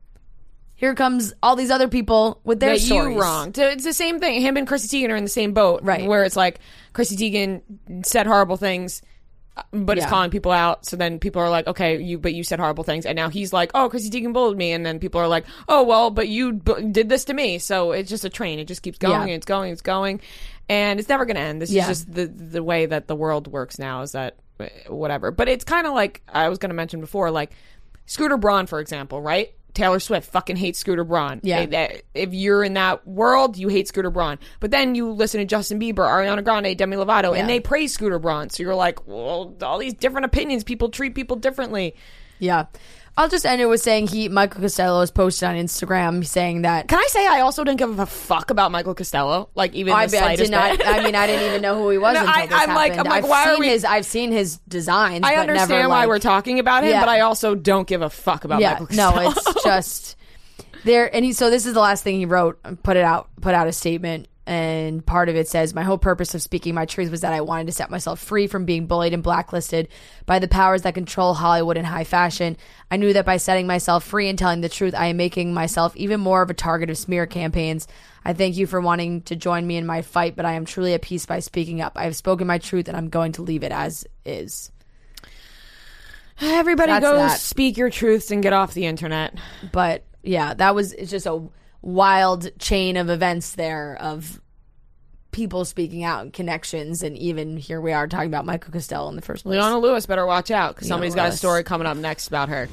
Here comes all these other people with their that stories. you wrong. So it's the same thing. Him and Chrissy Teigen are in the same boat, Right. Where it's like Chrissy Teigen said horrible things, but it's Yeah. calling people out. So then people are like, okay, you, but you said horrible things, and now he's like, oh, Chrissy Teigen bullied me, and then people are like, oh, well, but you b- did this to me. So it's just a train. It just keeps going, Yeah. and it's going, it's going, and it's never going to end. This Yeah. is just the the way that the world works now. Is that uh, whatever? But it's kind of like I was going to mention before, like Scooter Braun, for example, right? Taylor Swift fucking hates Scooter Braun. Yeah. They- they- if you're in that world, you hate Scooter Braun. But then you listen to Justin Bieber, Ariana Grande, Demi Lovato, Yeah. and they praise Scooter Braun. So you're like, well, all these different opinions. People treat people differently. Yeah. I'll just end it with saying he Michael Costello has posted on Instagram saying that Can I say I also didn't give a fuck about Michael Costello? Like, even I, the I slightest did not. bit. I mean, I didn't even know who he was No, until I- this I'm like- happened. I'm like, I've why are seen we- his. I've seen his designs. I but understand never, why like, we're talking about him, Yeah. but I also don't give a fuck about Yeah, Michael Costello. no, it's just there. And he. So this is the last thing he wrote. Put it out. Put out a statement. And part of it says, my whole purpose of speaking my truth was that I wanted to set myself free from being bullied and blacklisted by the powers that control Hollywood and high fashion. I knew that by setting myself free and telling the truth, I am making myself even more of a target of smear campaigns. I thank you for wanting to join me in my fight, but I am truly at peace by speaking up. I have spoken my truth and I'm going to leave it as is. Everybody That's go that. speak your truths and get off the internet. But yeah, that was, it's just a wild chain of events there of people speaking out and connections, and even here we are talking about Michael Costello in the first place. Leona Lewis better watch out because Leona somebody's got a Lewis. story coming up next about her.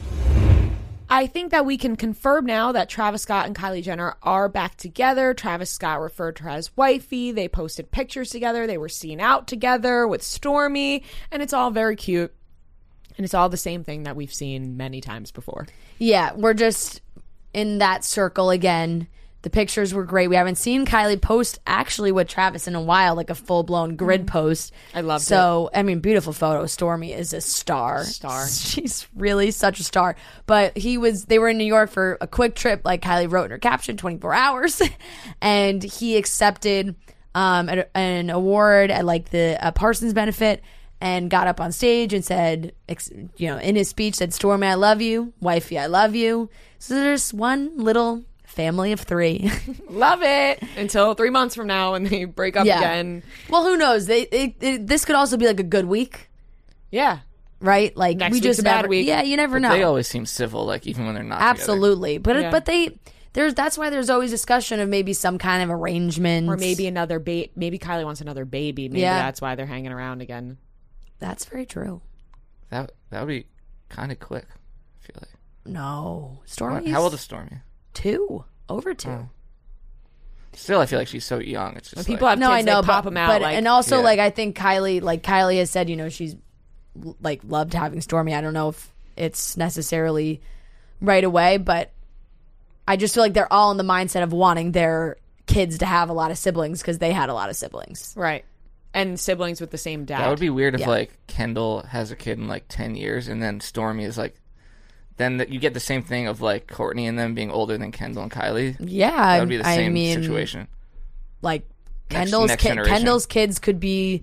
I think that we can confirm now that Travis Scott and Kylie Jenner are back together. Travis Scott referred to her as wifey. They posted pictures together. They were seen out together with Stormy, and it's all very cute. And it's all the same thing that we've seen many times before. Yeah, we're just in that circle again. The pictures were great. We haven't seen Kylie post actually with Travis in a while, like a full blown grid post. I loved so, I mean, beautiful photo. Stormy is a star. Star. She's really such a star. But he was, they were in New York for a quick trip, like Kylie wrote in her caption, twenty-four hours. And he accepted um, an, an award at like the uh, Parsons benefit and got up on stage and said, ex- you know, in his speech said, Stormy, I love you. Wifey, I love you. So there's one little family of three. Love it. Until three months from now when they break up Yeah. again. Well, who knows? They it, it, this could also be like a good week, Yeah. right? Like Next we week's just a bad never, week. yeah, you never know. They always seem civil, like even when they're not. Absolutely, but Yeah. but they there's that's why there's always discussion of maybe some kind of arrangement, Or maybe another baby. Maybe Kylie wants another baby. Maybe Yeah. that's why they're hanging around again. that's very true. Together. That that would be kind of quick. I feel like. No, Stormy. How old is Stormy? two? Over two. Oh. Still, I feel like she's so young. It's just When people like, have No, kids, I know, they pop but, them out. but like, and also Yeah. like I think Kylie, like Kylie has said, you know, she's like loved having Stormy. I don't know if it's necessarily right away, but I just feel like they're all in the mindset of wanting their kids to have a lot of siblings because they had a lot of siblings. right. And siblings with the same dad. that would be weird if Yeah. like Kendall has a kid in like ten years, and then Stormy is like, then the, you get the same thing of like Courtney and them being older than Kendall and Kylie. Yeah, That would be the I same mean, situation. like Next- Kendall's next ki- generation. Kendall's kids could be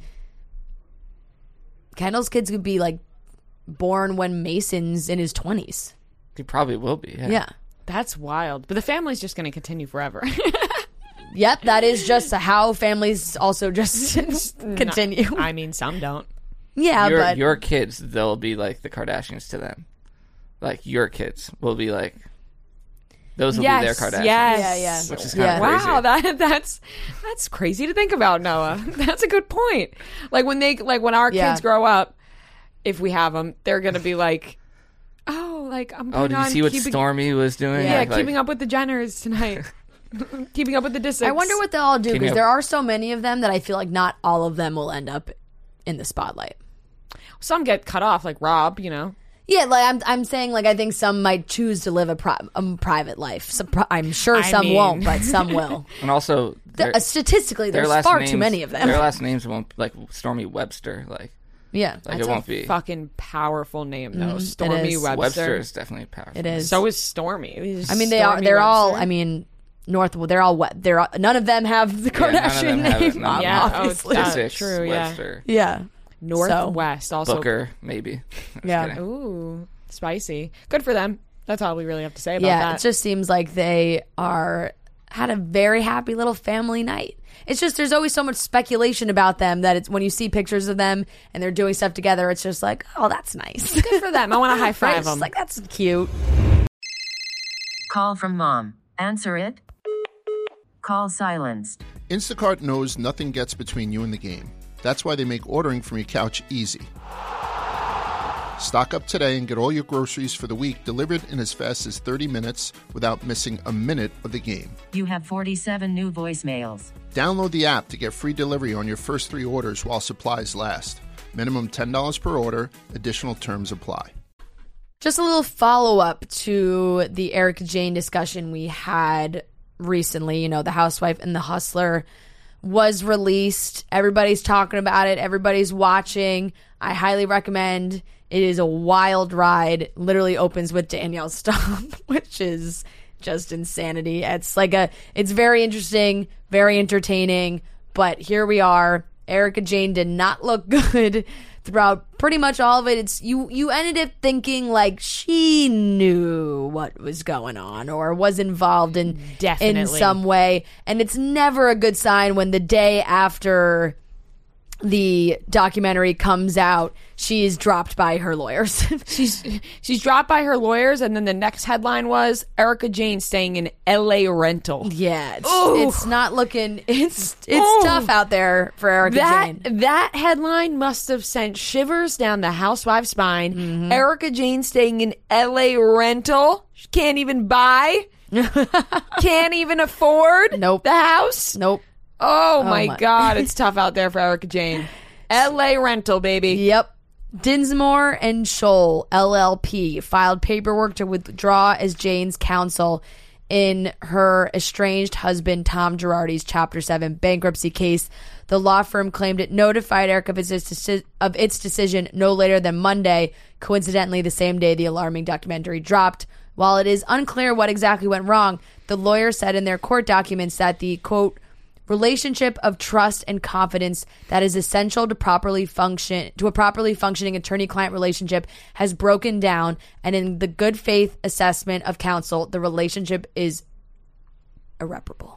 Kendall's kids could be like born when Mason's in his twenties. He probably will be. Yeah. Yeah. That's wild. But the family's just going to continue forever. Yep, that is just how families also just continue. I mean, some don't. yeah, your but your kids, they'll be like the Kardashians to them. Like your kids will be like, those will be their Kardashians. Yes. Yeah, yeah. Which is Yeah. kind of crazy. Wow, that that's that's crazy to think about, Noah. That's a good point. Like when they like when our Yeah. kids grow up, if we have them, they're gonna be like, oh, like I'm. Oh, putting did you on see what keeping, Stormy was doing? Yeah, Like, keeping up with the Jenners tonight. Keeping up with the distance. I wonder what they'll all do, Keeping because up- there are so many of them that I feel like not all of them will end up in the spotlight. Some get cut off, like Rob, you know. Yeah, like I'm, I'm saying, like I think some might choose to live a, pri- a private life. Some, pri- I'm sure I some mean- won't, but some will. And also, There- their, uh, statistically, their there's last far names, too many of them. Their last names won't, like Stormy Webster. Like, Yeah, like That's it won't a be. fucking powerful name, though. Mhm, it Stormy is. Webster. Webster is definitely powerful. it is. So is Stormy. I mean, they are. Stormy They're all. Webster. I mean, North. They're all. What? They're all, none of them have the Yeah, none of Kardashian them have it, name. none of them Yeah, have it. oh, obviously. uh, Essex, true, yeah. Webster, Yeah. Northwest. Also, Booker, maybe. Just Yeah. kidding. Ooh, spicy. Good for them. That's all we really have to say about Yeah. that. It just seems like they are had a very happy little family night. It's just there's always so much speculation about them that it's when you see pictures of them and they're doing stuff together, it's just like, oh, that's nice. Good for them. I want to high Right? five It's them. like that's cute. Call from mom. Answer it. Call silenced. Instacart knows nothing gets between you and the game. That's why they make ordering from your couch easy. Stock up today and get all your groceries for the week delivered in as fast as thirty minutes without missing a minute of the game. You have forty-seven new voicemails. Download the app to get free delivery on your first three orders while supplies last. Minimum ten dollars per order. Additional terms apply. Just a little follow up to the Erica Jane discussion we had recently. You know, The Housewife and The Hustler was released. Everybody's talking about it. Everybody's watching. I highly recommend. It is a wild ride. Literally opens with Danielle Staub, which is just insanity. It's like a, it's very interesting, very entertaining. But here we are. Erica Jane did not look good throughout pretty much all of it. It's you. You ended up thinking like she knew what was going on or was involved in in Definitely. some way, and it's never a good sign when the day after the documentary comes out, she is dropped by her lawyers. She's she's dropped by her lawyers, and then the next headline was Erica Jane staying in L A rental. Yeah, it's, Ooh. it's not looking. It's it's Ooh. tough out there for Erica That Jane. that headline must have sent shivers down the housewife spine. Mm-hmm. Erica Jane staying in L A rental. She can't even buy. Can't even afford. Nope. The house. Nope. Oh, my, my- God, it's tough out there for Erica Jane. L A rental, baby. Yep. Dinsmore and Scholl, L L P, filed paperwork to withdraw as Jane's counsel in her estranged husband Tom Girardi's Chapter seven bankruptcy case. The law firm claimed it notified Erica of its, deci- of its decision no later than Monday, coincidentally the same day the alarming documentary dropped. While it is unclear what exactly went wrong, the lawyer said in their court documents that the, quote, relationship of trust and confidence that is essential to properly function to a properly functioning attorney-client relationship has broken down, and in the good faith assessment of counsel, the relationship is irreparable.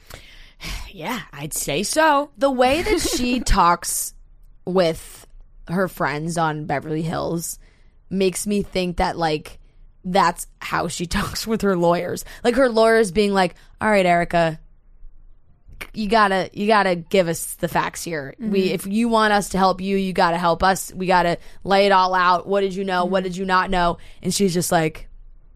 Yeah, I'd say so. The way that she talks with her friends on Beverly Hills makes me think that, like, that's how she talks with her lawyers. Like, her lawyers being like, all right, Erica, you gotta you gotta give us the facts here. Mm-hmm. We if you want us to help you, you gotta help us. We gotta lay it all out. What did you know? Mm-hmm. What did you not know? And she's just like,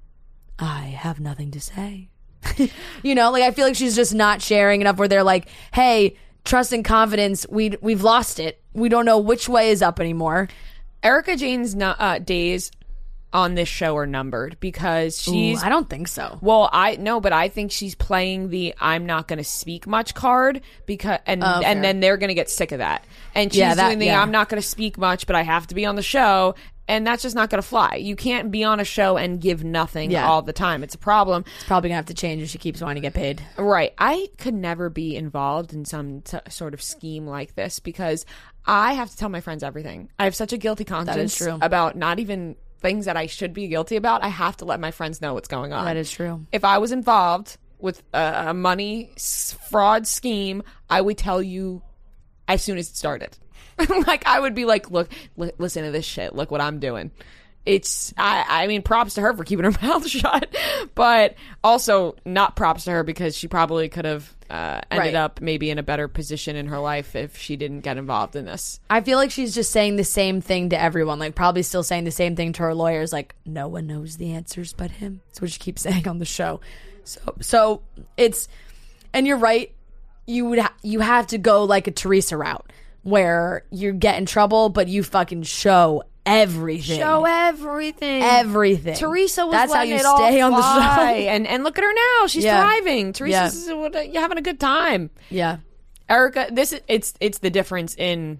I have nothing to say. You know, like I feel like she's just not sharing enough where they're like, hey, trust and confidence, we we've lost it. We don't know which way is up anymore. Erica Jane's no- uh, days on this show are numbered because she's Ooh, I don't think so. well, I no, but I think she's playing the "I'm not going to speak much" card because, and Oh, fair. and then they're going to get sick of that. And she's Yeah, that- doing the yeah. "I'm not going to speak much, but I have to be on the show," and that's just not going to fly. You can't be on a show and give nothing Yeah. all the time. It's a problem, It's probably gonna have to change if she keeps wanting to get paid. right? I could never be involved in some t- sort of scheme like this because I have to tell my friends everything. I have such a guilty conscience true. about not even things that I should be guilty about. I have to let my friends know what's going on. That is true. If I was involved with a, a money s- fraud scheme, I would tell you as soon as it started. Like I would be like, look, li- listen to this shit. Look what I'm doing. It's, I, I mean, props to her for keeping her mouth shut, but also not props to her because she probably could have uh, ended Right. up maybe in a better position in her life if she didn't get involved in this. I feel like she's just saying the same thing to everyone, like probably still saying the same thing to her lawyers, like no one knows the answers but him. That's what she keeps saying on the show. So, so it's, and you're right. You would ha- you have to go like a Teresa route where you get in trouble, but you fucking show everything. Show everything. everything. Teresa was That's how letting you it all stay on the fly. show. and and look at her now. She's Yeah. thriving. Teresa's Yeah. what- you're having a good time. Yeah. Erica, this is it's it's the difference in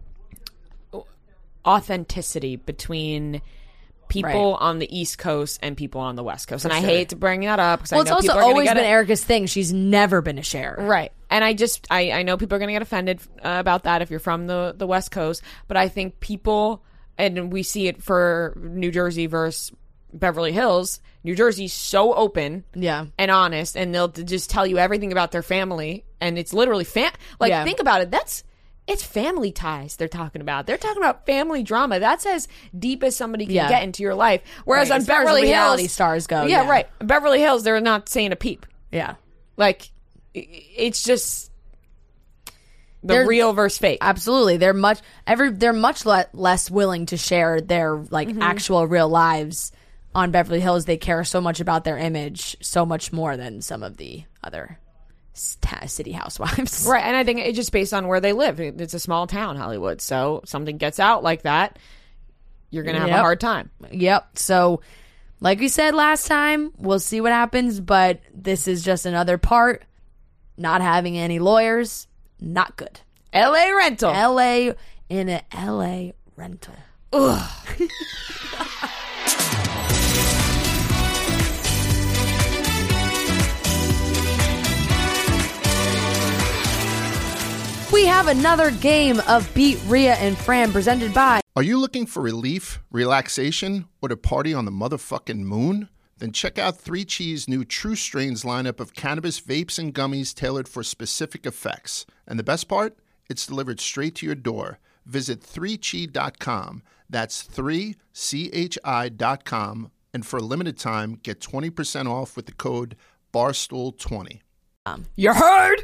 authenticity between people Right. on the East Coast and people on the West Coast. And I sure. hate to bring that up because Well, I it's know also people are gonna always get been it. Erica's thing. She's never been a sharer. Right. And I just, I, I know people are going to get offended uh, about that if you're from the, the West Coast, but I think people, and we see it for New Jersey versus Beverly Hills, New Jersey's so open Yeah. and honest, and they'll t- just tell you everything about their family, and it's literally, fam- like, Yeah. think about it, that's, it's family ties they're talking about. They're talking about family drama. That's as deep as somebody can Yeah. get into your life. Whereas Right. on As far as Beverly reality Hills, stars go, yeah, yeah. right. Beverly Hills, they're not saying a peep. Yeah. Like, i- it's just the They're- real versus fake. Absolutely. They're much every they're much le- less willing to share their like Mm-hmm. actual real lives on Beverly Hills. They care so much about their image so much more than some of the other st- city housewives. Right, and I think it's just based on where they live. It's a small town, Hollywood. So something gets out like that, you're going to have Yep. a hard time. Yep. So like we said last time, we'll see what happens, but this is just another part. Not having any lawyers, not good. L A rental. L A in a L A rental. We have another game of Beat Rhea and Fran presented by Are you looking for relief, relaxation, or to party on the motherfucking moon? Then check out three Chees' new True Strains lineup of cannabis vapes and gummies tailored for specific effects. And the best part? It's delivered straight to your door. Visit three chi dot com. That's three C H I dot com. And for a limited time, get twenty percent off with the code barstool twenty. You heard?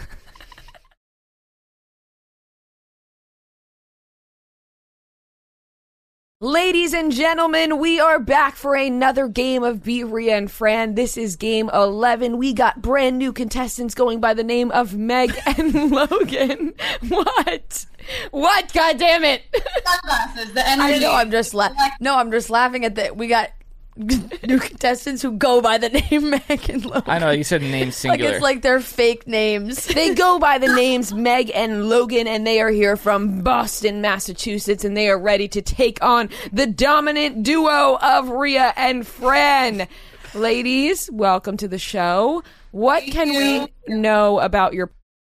Ladies and gentlemen, we are back for another game of Beat Rhea and Fran. This is game eleven. We got brand new contestants going by the name of Meg and Logan. What? What? God damn it. Sunglasses, the I energy. know I'm just la- no, I'm just laughing at the we got new contestants who go by the name Meg and Logan. I know you said name Like singular. it's like they're fake names. They go by the names Meg and Logan, and they are here from Boston, Massachusetts, and they are ready to take on the dominant duo of Rhea and Fran. Ladies, welcome to the show. What Thank can you. we know about your...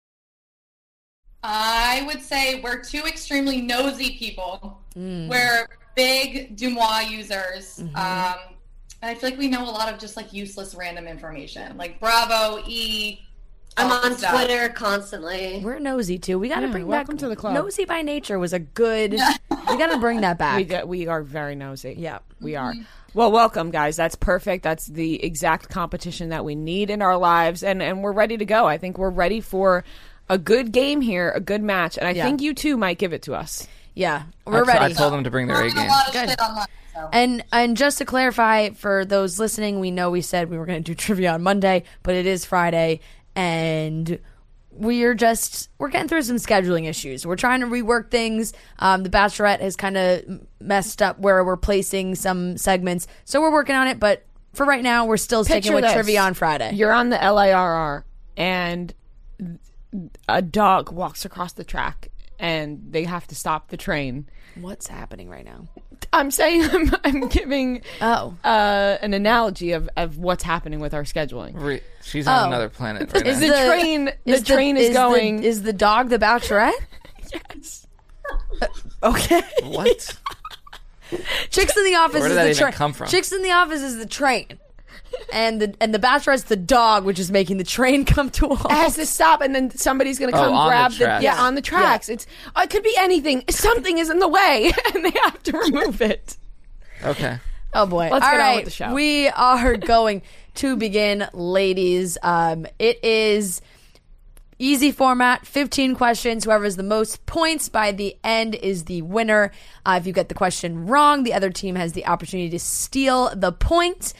I would say we're two extremely nosy people. Mm. We're big Dumois users. Mm-hmm. Um, and I feel like we know a lot of just like useless random information, like Bravo, E. I'm all on that stuff. Twitter constantly. We're nosy too. We got to Yeah, bring welcome back to the club. Nosy by nature was a good. We got to bring that back. We, get, we are very nosy. Yeah. We are. Well, welcome, guys. That's perfect. That's the exact competition that we need in our lives, and, and we're ready to go. I think we're ready for a good game here, a good match, and I Yeah. think you two might give it to us. Yeah, I, we're t- I ready. told them to bring their A Learned a game. lot of Good. shit online, so. And and just to clarify for those listening, we know we said we were going to do trivia on Monday, but it is Friday, and we're just we're getting through some scheduling issues. We're trying to rework things. Um, the Bachelorette has kind of messed up where we're placing some segments, so we're working on it. But for right now, we're still sticking Picture with this. trivia on Friday. You're on the L I R R, and a dog walks across the track, and they have to stop the train. What's happening right now? I'm saying I'm, I'm giving Oh, uh, an analogy of, of what's happening with our scheduling. Re- She's on Oh. another planet right Is now. the train- the train is the- going- is the dog the Bachelorette? Yes. Okay. What? Chicks in the Office Where did is that the even train. come from? Chicks in the Office is the train, and the and the Bachelorette's the dog, which is making the train come to a halt. It has to stop, and then somebody's going to Oh, come on the grab the, tracks. yeah on the tracks. It's oh, it could be anything. Something is in the way, and they have to remove it. Okay. Oh boy! Let's All get on right, with the show. we are going to begin, ladies. Um, it is easy format, fifteen questions. Whoever has the most points by the end is the winner. Uh, if you get the question wrong, the other team has the opportunity to steal the point.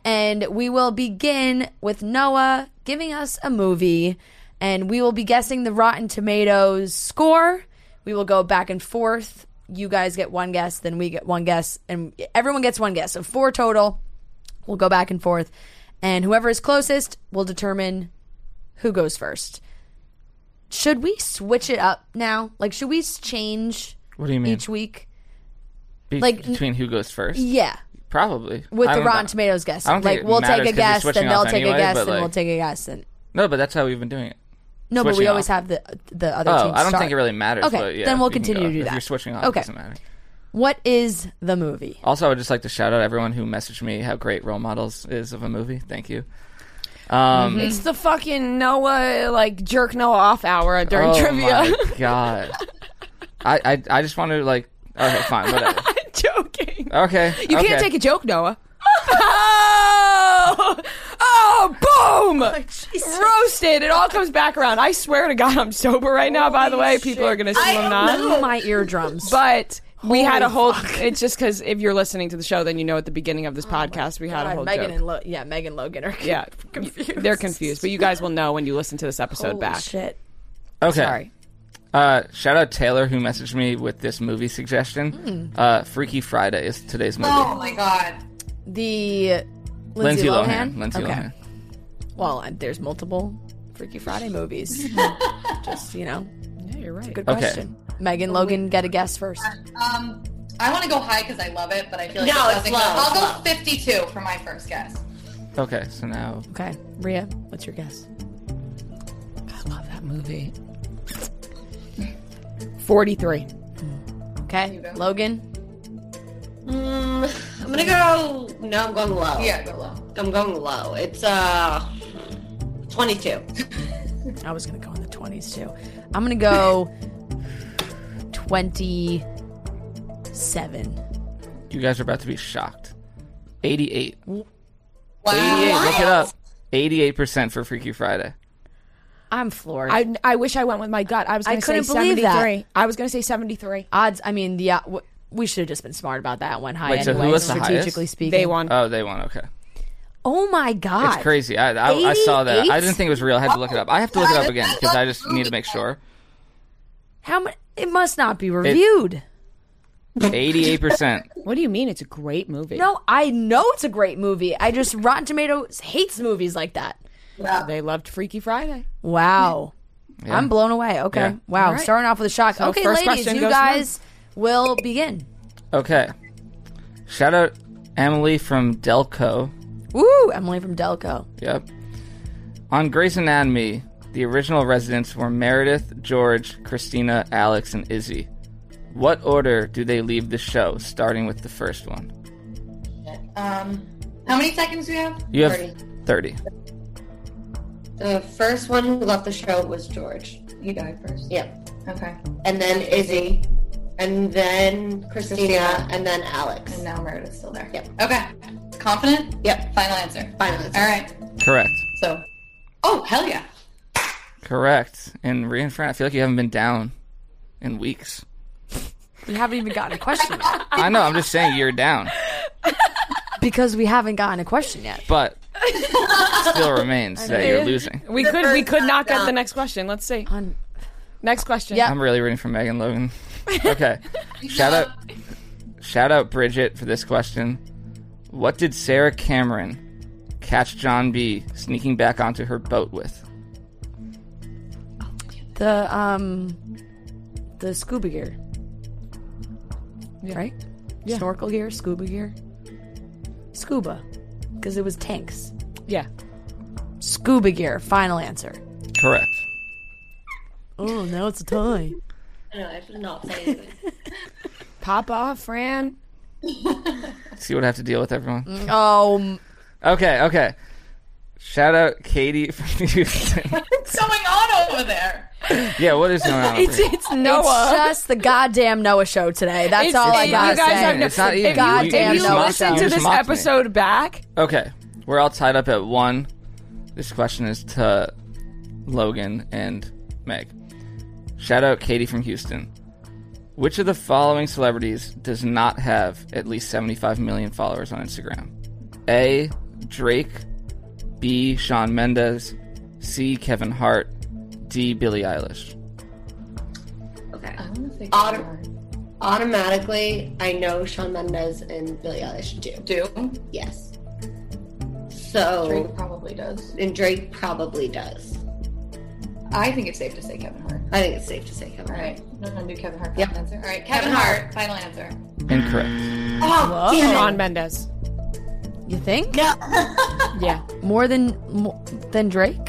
And we will begin with Noah giving us a movie. And we will be guessing the Rotten Tomatoes score. We will go back and forth. You guys get one guess, then we get one guess. And everyone gets one guess. So four total. We'll go back and forth. And whoever is closest will determine who goes first. Should we switch it up now? Like, should we change What do you mean? each week? Be- like- between who goes first? Yeah. Probably. With I the don't Rotten know. Tomatoes guess. I don't Like, think it we'll take matters a 'cause you're guess, switching then they'll off take anyway, a guess, but, then we'll like- take a guess. And No, but that's how we've been doing it. No, but we Switching always off. have the the other Oh, team I don't start. think it really matters. Okay, but yeah, then we'll we can continue go. to do If that. you're switching off, Okay. it doesn't matter. What is the movie? Also, I would just like to shout out everyone who messaged me how great Role Models is of a movie. Thank you. Um, It's the fucking Noah, like, jerk Noah off hour during oh trivia. my god. I, I I just wanted to like. Okay, fine, whatever. I'm joking. Okay, You okay. can't take a joke, Noah. oh, oh, boom! Roasted. It all comes back around. I swear to God, I'm sober right now. By the way, people are gonna assume I'm not. Blew my eardrums. But we had a Holy whole. It's just because if you're listening to the show, then you know at the beginning of this podcast we had a God, whole Megan joke. and Lo- yeah, Megan and Logan are yeah, confused. they're confused. But you guys will know when you listen to this episode Holy back. shit. Okay. Sorry. Uh, shout out Taylor who messaged me with this movie suggestion. Uh, Freaky Friday is today's movie. Oh my god. The Lindsay Lindsay, Lohan. Lindsay okay. Lohan. Well, uh, there's multiple Freaky Friday movies. Just, you know, Yeah, you're right. good Okay. question. Megan, Logan, get a guess first. Um, I want to go high because I love it, but I feel like No, it it's doesn't low, go. it's I'll low. go fifty-two for my first guess. Okay, so now Okay. Rhea, what's your guess? I love that movie. forty-three. Okay. You go. Logan? Mm, I'm gonna go. No, I'm going low. Yeah, go low. I'm going low. It's uh twenty-two. I was going to go in the twenties too. I'm going to go twenty-seven. you guys are about to be shocked. eighty-eight. Wow. eighty-eight. Look it up. eighty-eight percent for Freaky Friday. I'm floored. I, I wish I went with my gut. I was I going to say couldn't believe that. seventy-three. I was going to say seventy-three. Odds, I mean, yeah, w- we should have just been smart about that. Went high Wait, so who anyway, was the strategically highest? speaking. They won. Oh, they won. Okay. Oh my God. It's crazy. I, I, I saw that. I eighty-eight? didn't think it was real. I had to look it up. I have to look it up again because I just need to make sure. How much? It must not be reviewed. eighty-eight percent. What do you mean? It's a great movie. No, I know it's a great movie. I just, Rotten Tomatoes hates movies like that. They loved Freaky Friday. Wow. Yeah. I'm blown away. Okay. Yeah. Wow. All right. Starting off with a shock. So okay, first ladies, question you goes to guys will begin. Okay. Shout out Emily from Delco. Woo! Emily from Delco. Yep. On Grey's Anatomy, the original residents were Meredith, George, Christina, Alex, and Izzy. What order do they leave the show, starting with the first one? Um, how many seconds do we have? You have thirty. thirty. The first one who left the show was George. You died first. Yep. Okay. And then Izzy. And then Christina. Christina. And then Alex. And now Meredith's still there. Yep. Okay. Confident? Yep. Final answer. Final answer. All right. Correct. So, oh hell yeah. Correct. And Rhea and Fran, I feel like you haven't been down in weeks. We haven't even gotten a question yet. I know, I'm just saying you're down. Because we haven't gotten a question yet. But still remains that you're losing. We could we could not get the next question. Let's see. On, Next question. Yeah. I'm really rooting for Megan Logan. Okay. Shout out shout out Bridget for this question. What did Sarah Cameron catch John B sneaking back onto her boat with? the, um, the scuba gear. Right? Yeah. Snorkel gear, scuba gear. Scuba. Because it was tanks. Yeah. Scuba gear. Final answer. Correct. Oh, now it's a tie. I know, I should not say anything. Pop off, Fran. See what I have to deal with, everyone? Oh, m- Okay, okay. Shout out Katie from Houston. What's going on over there? Yeah, what is going on? It's over here? it's Noah. it's just the goddamn Noah show today. That's It's- all I it- gotta you guys say. have no- It's not if even. you, Goddamn if you Noah listen show. to You just this mocked me. episode back, Okay, we're all tied up at one. This question is to Logan and Meg. Shout out Katie from Houston. Which of the following celebrities does not have at least seventy-five million followers on Instagram? A. Drake, B. Shawn Mendes, C. Kevin Hart, D. Billie Eilish. Okay. I want to say Auto- Kevin Hart. Automatically, I know Shawn Mendes and Billie Eilish do. Do Yes. So, Drake probably does. and Drake probably does. I think it's safe to say Kevin Hart. I think it's safe to say Kevin All Hart. right, I'm gonna do Kevin Hart. Yep. Final answer. All right, Kevin, Kevin Hart. Hart. Final answer. Incorrect. Oh, damn it. Shawn Mendes. You think? No. Yeah. More than more than Drake?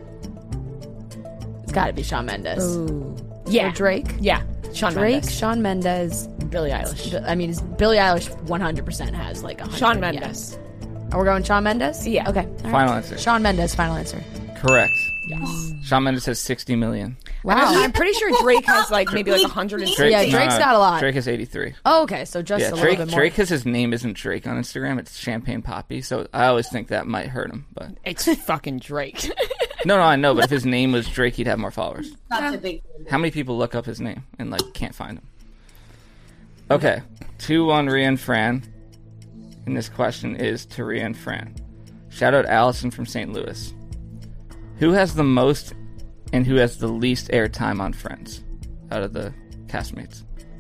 It's got to be Shawn Mendes. Ooh. Yeah. Or Drake? Yeah. Shawn Drake, Mendes. Shawn Mendes. Billie Eilish. I mean, Billie Eilish one hundred percent has like a Shawn Mendes. Are we going Shawn Mendes? Yeah. Okay. All right. Final answer. Shawn Mendes, final answer. Correct. Shawn Mendes has sixty million. Wow. I'm pretty sure Drake has like maybe like one hundred sixty. Drake, Yeah, no, Drake's no, got a lot. Drake has eighty-three. Oh, okay. So just Yeah, a little Drake, bit more. Drake, because his name isn't Drake on Instagram, it's Champagne Poppy. So I always think that might hurt him. But It's fucking Drake. no, no, I know. But if his name was Drake, he'd have more followers. That's a big How many people look up his name and like can't find him? Okay, two one Rhea and Fran. And this question is to Rhea and Fran. Shout out Allison from Saint Louis. Who has the most and who has the least airtime on Friends out of the castmates?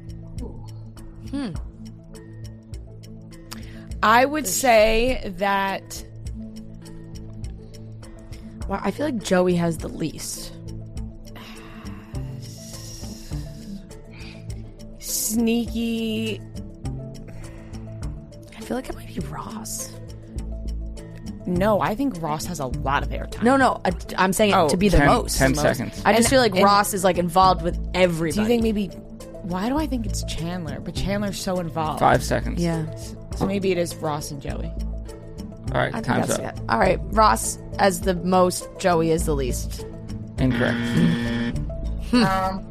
I would say that Wow, I feel like Joey has the least. sneaky. I feel like it might be Ross. No, I think Ross has a lot of airtime. No, no. I, I'm saying it Oh, to be the ten, most. ten The most. seconds. I just And- feel like and- Ross is like involved with everybody. Do you think maybe? Why do I think it's Chandler? But Chandler's so involved. Five seconds. Yeah. So maybe it is Ross and Joey. All right, I think time's that's up. it. All right. Ross as the most, Joey is the least. Incorrect. Um,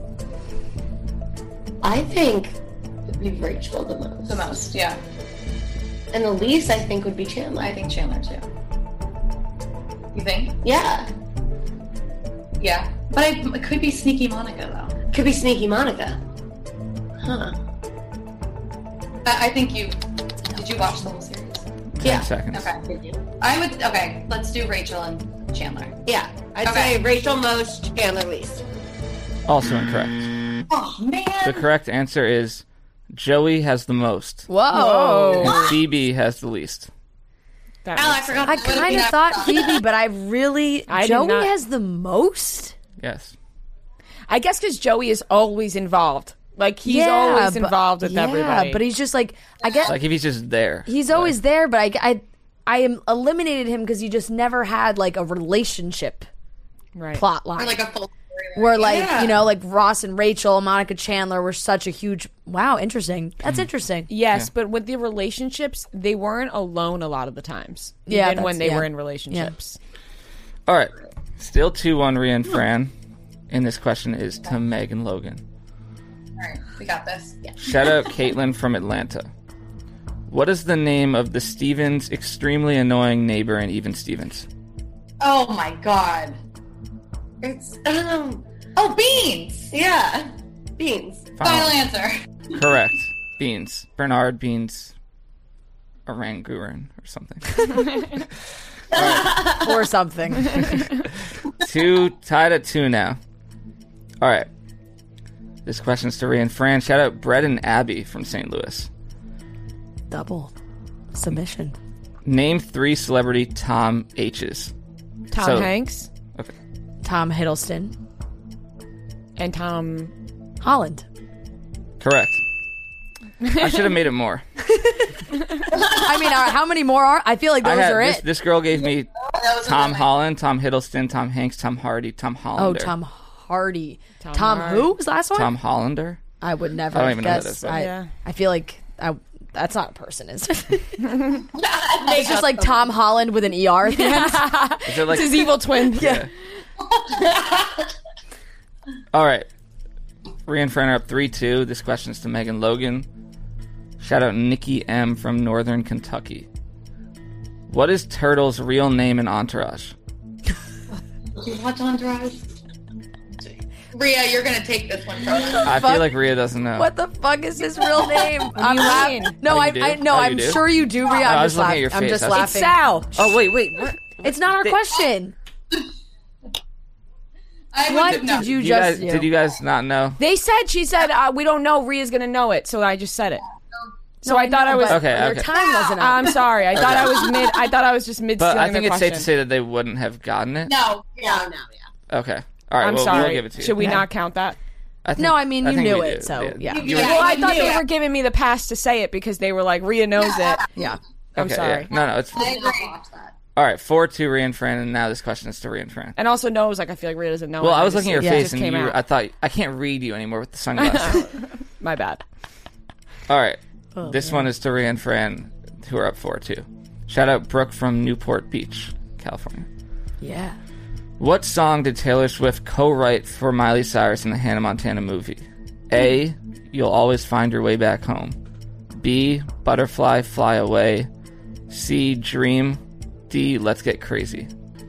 I think it'd be Rachel the most. the most, yeah. And the least, I think, would be Chandler. I think Chandler too. You think? Yeah. Yeah, but I, it could be Sneaky Monica though. Could be Sneaky Monica. Huh. I, I think you. Did you watch the whole series? Ten Yeah. seconds. Okay. I would. Okay, let's do Rachel and Chandler. Yeah. I'd Okay. say Rachel most, Chandler least. Also incorrect. Oh man. The correct answer is Joey has the most. Whoa. And Phoebe has the least. That Oh, I makes forgot. I to put it kind in of that thought box. Phoebe, but I really I did Joey not- has the most. Yes. I guess because Joey is always involved. Like he's Yeah, always but- involved with yeah, everybody. but he's just like I get. It's like if he's just there. He's always there, but I, I, I am eliminated him because he just never had like a relationship right. plot line. Or like a full story. where like Yeah. you know like Ross and Rachel, Monica Chandler were such a huge. Wow, interesting. That's Mm. interesting. Yes, but with the relationships, they weren't alone a lot of the times. Yeah, Even when that's- they yeah. were in relationships. All right. Still two one Rhea and Fran. And this question is to Meg and Logan. All right, we got this. Yeah. Shout out Caitlin from Atlanta. What is the name of the Stevens' extremely annoying neighbor in Even Stevens? Oh my god. It's, um, Oh, Beans. yeah. Beans. Final answer. Correct. Beans. Bernard Beans. Orangutan or something. Or something. two tied at two now. All right. This question's to Rhea and Fran. Shout out Brett and Abby from Saint Louis. Double submission. Name three celebrity Tom H's. Tom So- Hanks Okay. Tom Hiddleston. and Tom. Holland. Correct. I should have made it more. I mean, are, how many more are? I feel like I those had, are this, it. this girl gave me That was Tom another- Holland, Tom Hiddleston, Tom Hanks, Tom Hardy, Tom Oh, Hollander. Tom Hardy. Tom, Tom who was the last one? Tom Hollander? I would never I don't even know who guess. that is, but- I, Yeah. I feel like I, that's not a person, is it? It's just like Tom Holland with an E R at the end. Is it like It's his evil twin. Yeah. All right. Rhea and Fran are up three two. This question's to Megan Logan. Shout out Nikki M from Northern Kentucky. What is Turtle's real name in Entourage? You watch Entourage? Rhea, you're gonna take this one from us. I feel like Rhea doesn't know. What the fuck is his real name? I'm you laughing. mean? No, Oh, you I, do? I no, Oh, you I'm do? sure you do, Rhea. Oh, I I'm was just looking at laughing. your I'm face. just I was- laughing. Sal. Oh wait, wait. What? It's not our They- question. I What would, no. did you You just guys, do? did you guys not know? They said, she said, uh, we don't know. Rhea's gonna know it, so I just said it. So No, I thought know, I was. but Okay, Your okay. time wasn't up. I'm sorry. I thought I was mid. I thought I was just mid. But I stealing think their it's safe to question. say that they wouldn't have gotten it. No, yeah. No, no, yeah. Okay. All right. I'm well, sorry. We'll give it to you. Should we Yeah. not count that? I think, No, I mean, you think knew we it, do. so, yeah. You Yeah. were- Well, I you thought knew they it. were giving me the pass to say it because they were like, Rhea knows it. Yeah. I'm okay, sorry. yeah. No, no, it's I I did not agree. watch that. all right. Four two Rhea and Fran, and now this question is to Rhea and Fran. And also knows, like, I feel like Rhea doesn't know. Well, it. I was just- looking at your it face, just and came you, out. I thought I can't read you anymore with the sunglasses. My bad. All right. Oh, this man. one is to Rhea and Fran, who are up four two. Shout out Brooke from Newport Beach, California. Yeah. What song did Taylor Swift co-write for Miley Cyrus in the Hannah Montana movie? A. You'll Always Find Your Way Back Home. B. Butterfly Fly Away. C. Dream. D. Let's Get Crazy.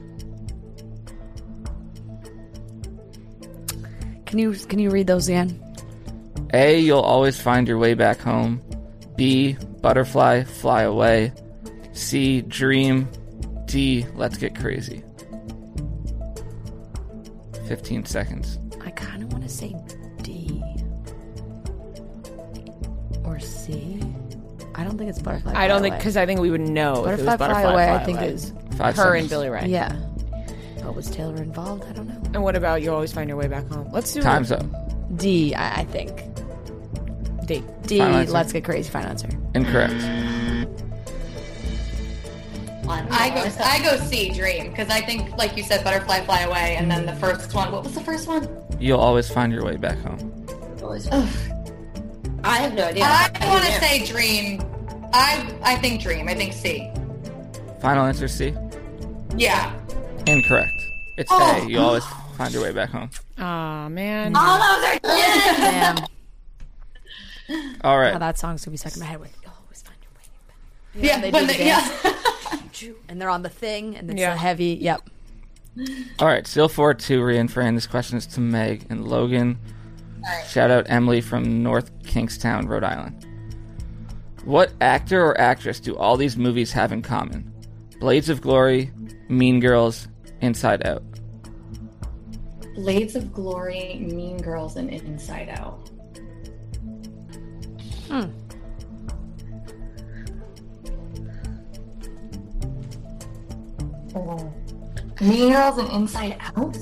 Can you can you read those again? A. You'll Always Find Your Way Back Home. B. Butterfly Fly Away. C. Dream. D. Let's Get Crazy. fifteen seconds. I kind of want to say D or C. I don't think it's Butterfly. I don't Fly think Away. because I think we would know if it was Butterfly Butterfly Fly Away. Fly I think Away. is Five her seconds. and Billy Ray. yeah. But was Taylor involved? I don't know. And what about You Always Find Your Way Back Home? Let's do Time's up. D. I, I think D. D. Final answer? Let's Get Crazy. Final answer. Incorrect. I go, I go C, Dream, because I think, like you said, Butterfly Fly Away, and then the first one. What was the first one? You'll Always Find Your Way Back Home. I have no idea. I I want to didn't know. say Dream. I I think Dream. I think C. Final answer C. Yeah. Incorrect. It's A. You always find your way back home. Aw, man. All those are yes! Damn. All right. Oh, that song's gonna be stuck in my head. With, "You'll always find your way back." Yeah. they when do the they- dance. yeah. And they're on the thing, and it's Yeah. the heavy. Yep. All right. Still four two. Rhea and Fran. This question is to Meg and Logan. right. Shout out Emily from North Kingstown, Rhode Island. What actor or actress do all these movies have in common? Blades of Glory, Mean Girls, Inside Out. Blades of Glory, Mean Girls, and Inside Out. Hmm. Oh. Mean Girls and Inside Out?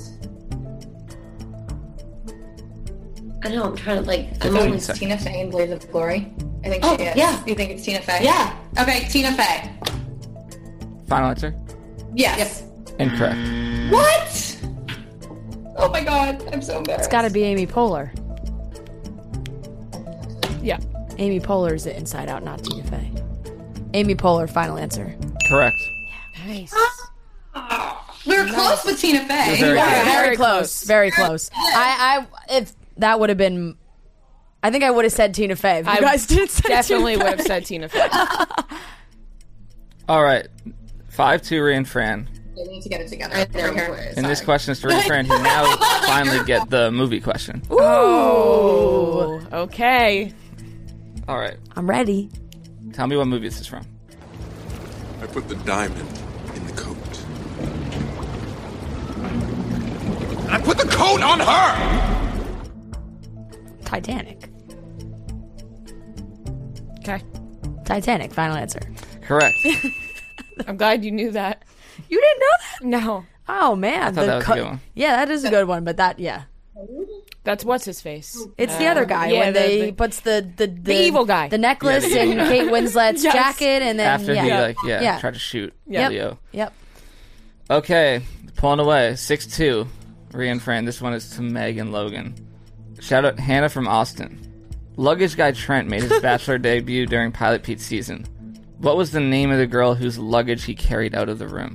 I know, I'm trying to, like, I'm Oh, only... it's Tina Fey in Blades of Glory. I think Oh, she is. yeah. You think it's Tina Fey? Yeah. Okay, Tina Fey. Final answer? Yes. Incorrect. What? Oh my god, I'm so embarrassed. It's got to be Amy Poehler. Yeah. Amy Poehler's the Inside Out, not Tina Fey. Amy Poehler. Final answer. Correct. Nice. We were close with Tina Fey. You're very Yeah. good. Very, Very close. close. Very close. I, I, if that would have been, I think I would have said Tina Fey. If you I guys didn't say Definitely Tina would have Fey. said Tina Fey. All right. five two. Rhea and Fran. We need to get it together. Right there, Over here. boys. And this question is to Rhea and Fran, who now finally get the movie question. Oh, okay. All right. I'm ready. Tell me what movie this is from. I put the diamond in the coat. And I put the coat on her! Titanic. Okay. Titanic. Final answer. Correct. I'm glad you knew that. You didn't know that? No. Oh man, I thought that was a good one. Yeah, that is a good one. But that, yeah, That's what's his face. it's the other guy yeah, when the- they the- puts the the, the, evil guy. the necklace Yeah, the in evil guy. Kate Winslet's Yes. jacket, and then After yeah, he, like, yeah, Yeah. tried to shoot Yep. Leo. Yep. Okay, pulling away. six two. Rhea and Fran. This one is to Meg and Logan. Shout out Hannah from Austin. Luggage guy Trent made his bachelor debut during Pilot Pete's season. What was the name of the girl whose luggage he carried out of the room?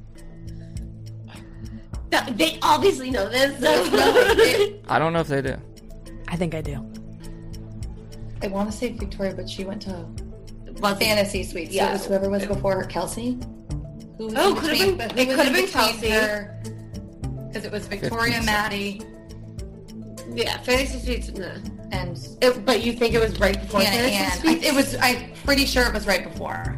They obviously know this. I don't know if they do. I think I do. I want to say Victoria, but she went to Was it- Fantasy Suite. So Yeah. it was whoever was before her, Kelsey. Who was Oh, in could've between- been- who it was could've in been between Kelsey. her- Because it was Victoria, fifteen Maddie, Yeah, Fantasy Suites, no. And It, but you think it was right before and, Fantasy and I, Suites? it was. I'm pretty sure it was right before.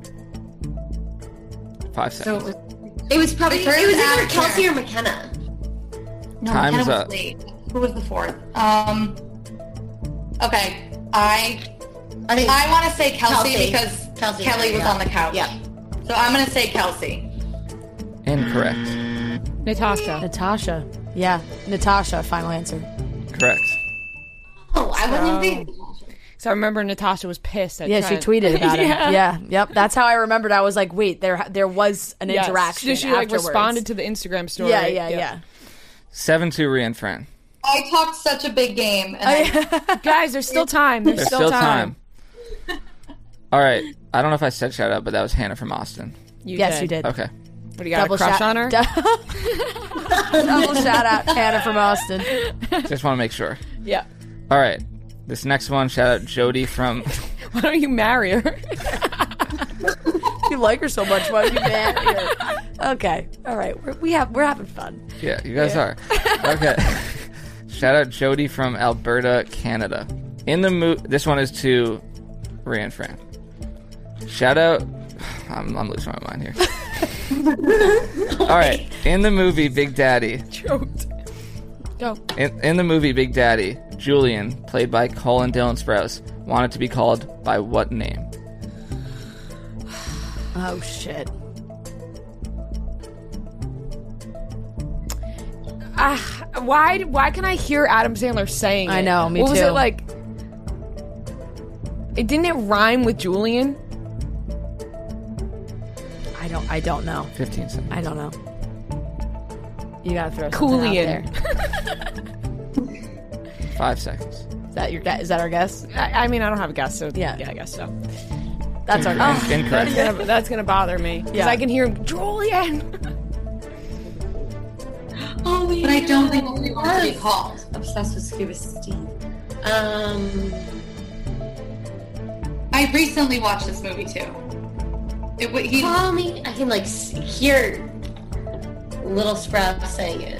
Five So seconds. it was. It was probably. The third It was either after. Kelsey or McKenna. No, Time's McKenna was up. late. Who was the fourth? Um. Okay, I I think. I want to say Kelsey, Kelsey. because Kelsey, Kelly was yeah. on the couch. Yeah. So I'm gonna say Kelsey. Incorrect. Natasha. Natasha. Yeah, Natasha. Final answer. Correct. Oh, I wasn't thinking. So I remember Natasha was pissed at Yeah, she Trent. tweeted about Yeah. it. Yeah, yep. That's how I remembered. I was like, wait, there, there was an Yes. interaction. She, she like afterwards. responded to the Instagram story. Yeah, yeah, yeah. Seven two. Rhea and Fran. I talked such a big game, and I, Guys, there's still time. There's, There's still, time. All right. I don't know if I said shout out, but that was Hannah from Austin. You Yes, did. you did. Okay. What do you got? A crush shout- on her? Double shout out, Hannah from Austin. Just want to make sure. Yeah. All right. This next one, shout out Jody from. Why don't you marry her? You like her so much, why don't you marry her? Okay, all right. We're, we have we're having fun. Yeah, you guys are. Okay. Shout out Jody from Alberta, Canada. In the mo- This one is to Rhea and Fran. Shout out. I'm, I'm losing my mind here. All right. In the movie Big Daddy. Choked. Go. In, in the movie Big Daddy, Julian, played by Colin Dylan Sprouse, wanted to be called by what name? Oh shit. Ah, why? Why can I hear Adam Sandler saying it? I know, me what was too. it like? It didn't it rhyme with Julian? I don't. I don't know. fifteen seconds. I don't know. You gotta throw something out Coolian. there. Five seconds. Is that your? gue- Is that our guess? I, I mean, I don't have a guess, so Yeah. yeah, I guess so. That's our In- guess. Incorrect. That's gonna, that's gonna bother me because Yeah. I can hear him, Julian. Oh, but I don't think he wants to be called. Obsessed with Scuba Steve. Um. I recently watched this movie too. It w- he Call me. I can like s- hear Little Sprout saying it.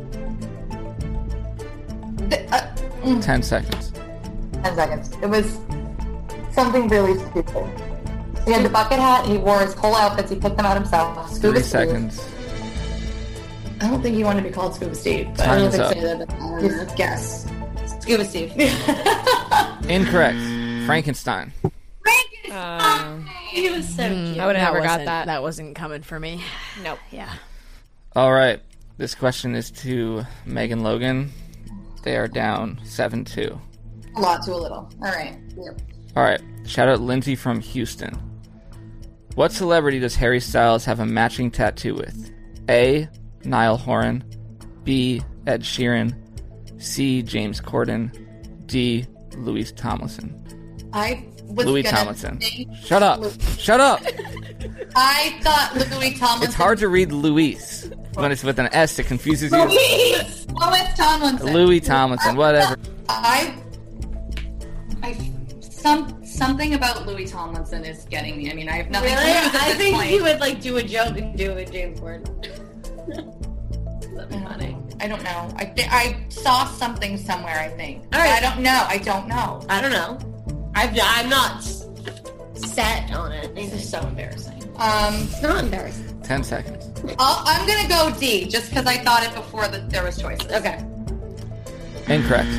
th- uh, mm, Ten seconds. ten seconds. It was something really stupid. He had the bucket hat. He wore his whole outfits. He picked them out himself. Scuba Three Steve. seconds. I don't think he wanted to be called Scuba Steve, but Time's I up. don't think so. Just guess. Scuba Steve. Incorrect. Frankenstein. Um, He was so cute. I would have never got wasn't- that. That wasn't coming for me. Nope. Yeah. All right. This question is to Megan Logan. They are down seven two. A lot to a little. All right. Yep. All right. Shout out Lindsay from Houston. What celebrity does Harry Styles have a matching tattoo with? A. Niall Horan. B. Ed Sheeran. C. James Corden. D. Louis Tomlinson. I was Louis gonna Tomlinson. say- Shut up. Shut up. I thought Louis Tomlinson. It's hard to read Louis. When it's with an S, it confuses you. Louis, Louis Tomlinson. Louis Tomlinson, whatever. I, I, some something about Louis Tomlinson is getting me. I mean, I have nothing Really? to lose at I this think point. he would like do a joke and do it with James Corden. That'd be funny. I don't know. I thi- I saw something somewhere. I think. All right. I don't know. I don't know. I don't know. I've, I'm not s- set on it. This is so embarrassing. Um, It's not embarrassing. Ten seconds. I'll, I'm gonna go D, just because I thought it before that there was choices. Okay. Incorrect.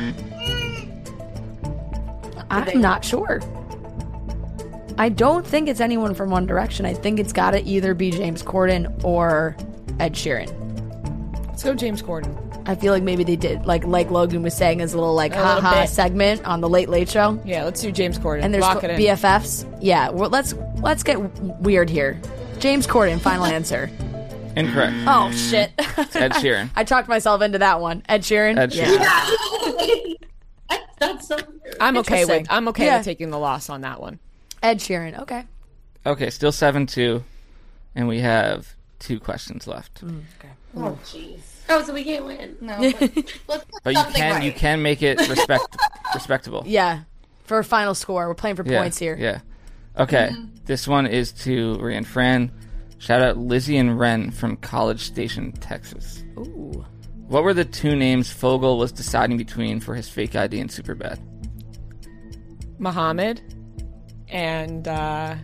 I'm not sure. I don't think it's anyone from One Direction. I think it's got to either be James Corden or Ed Sheeran. Let's go, James Corden. I feel like maybe they did, like like Logan was saying, his little like A little haha bit. segment on the Late Late Show. Yeah, let's do James Corden. And there's Lock it in. B F Fs. Yeah, well, let's let's get weird here. James Corden, final answer. Incorrect. Oh shit! It's Ed Sheeran. I talked myself into that one. Ed Sheeran. Ed Sheeran. That's, that's so I'm okay Interesting. with I'm okay Yeah. with taking the loss on that one. Ed Sheeran. Okay. Okay, still seven two, and we have two questions left. Oh, jeez. Oh, so we can't win. No, but let's do But you something can right. you can make it respect respectable. Yeah. For a final score, we're playing for Yeah, points here. Yeah. Okay. Mm-hmm. This one is to Rhea and Fran. Shout out Lizzie and Ren from College Station, Texas. Ooh. What were the two names Fogel was deciding between for his fake I D in Superbad? Muhammad and uh,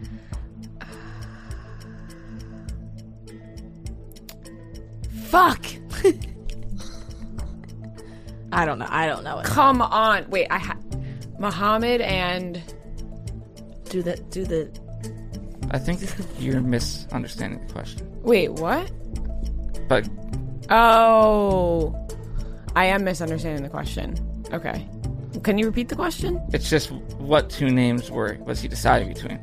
Fuck. I don't know. I don't know. It. come on. Wait, I ha- Muhammad and Do the do the. I think you're misunderstanding the question. wait, what? But Oh, I am misunderstanding the question. Okay, can you repeat the question? it's just what two names were was he deciding between?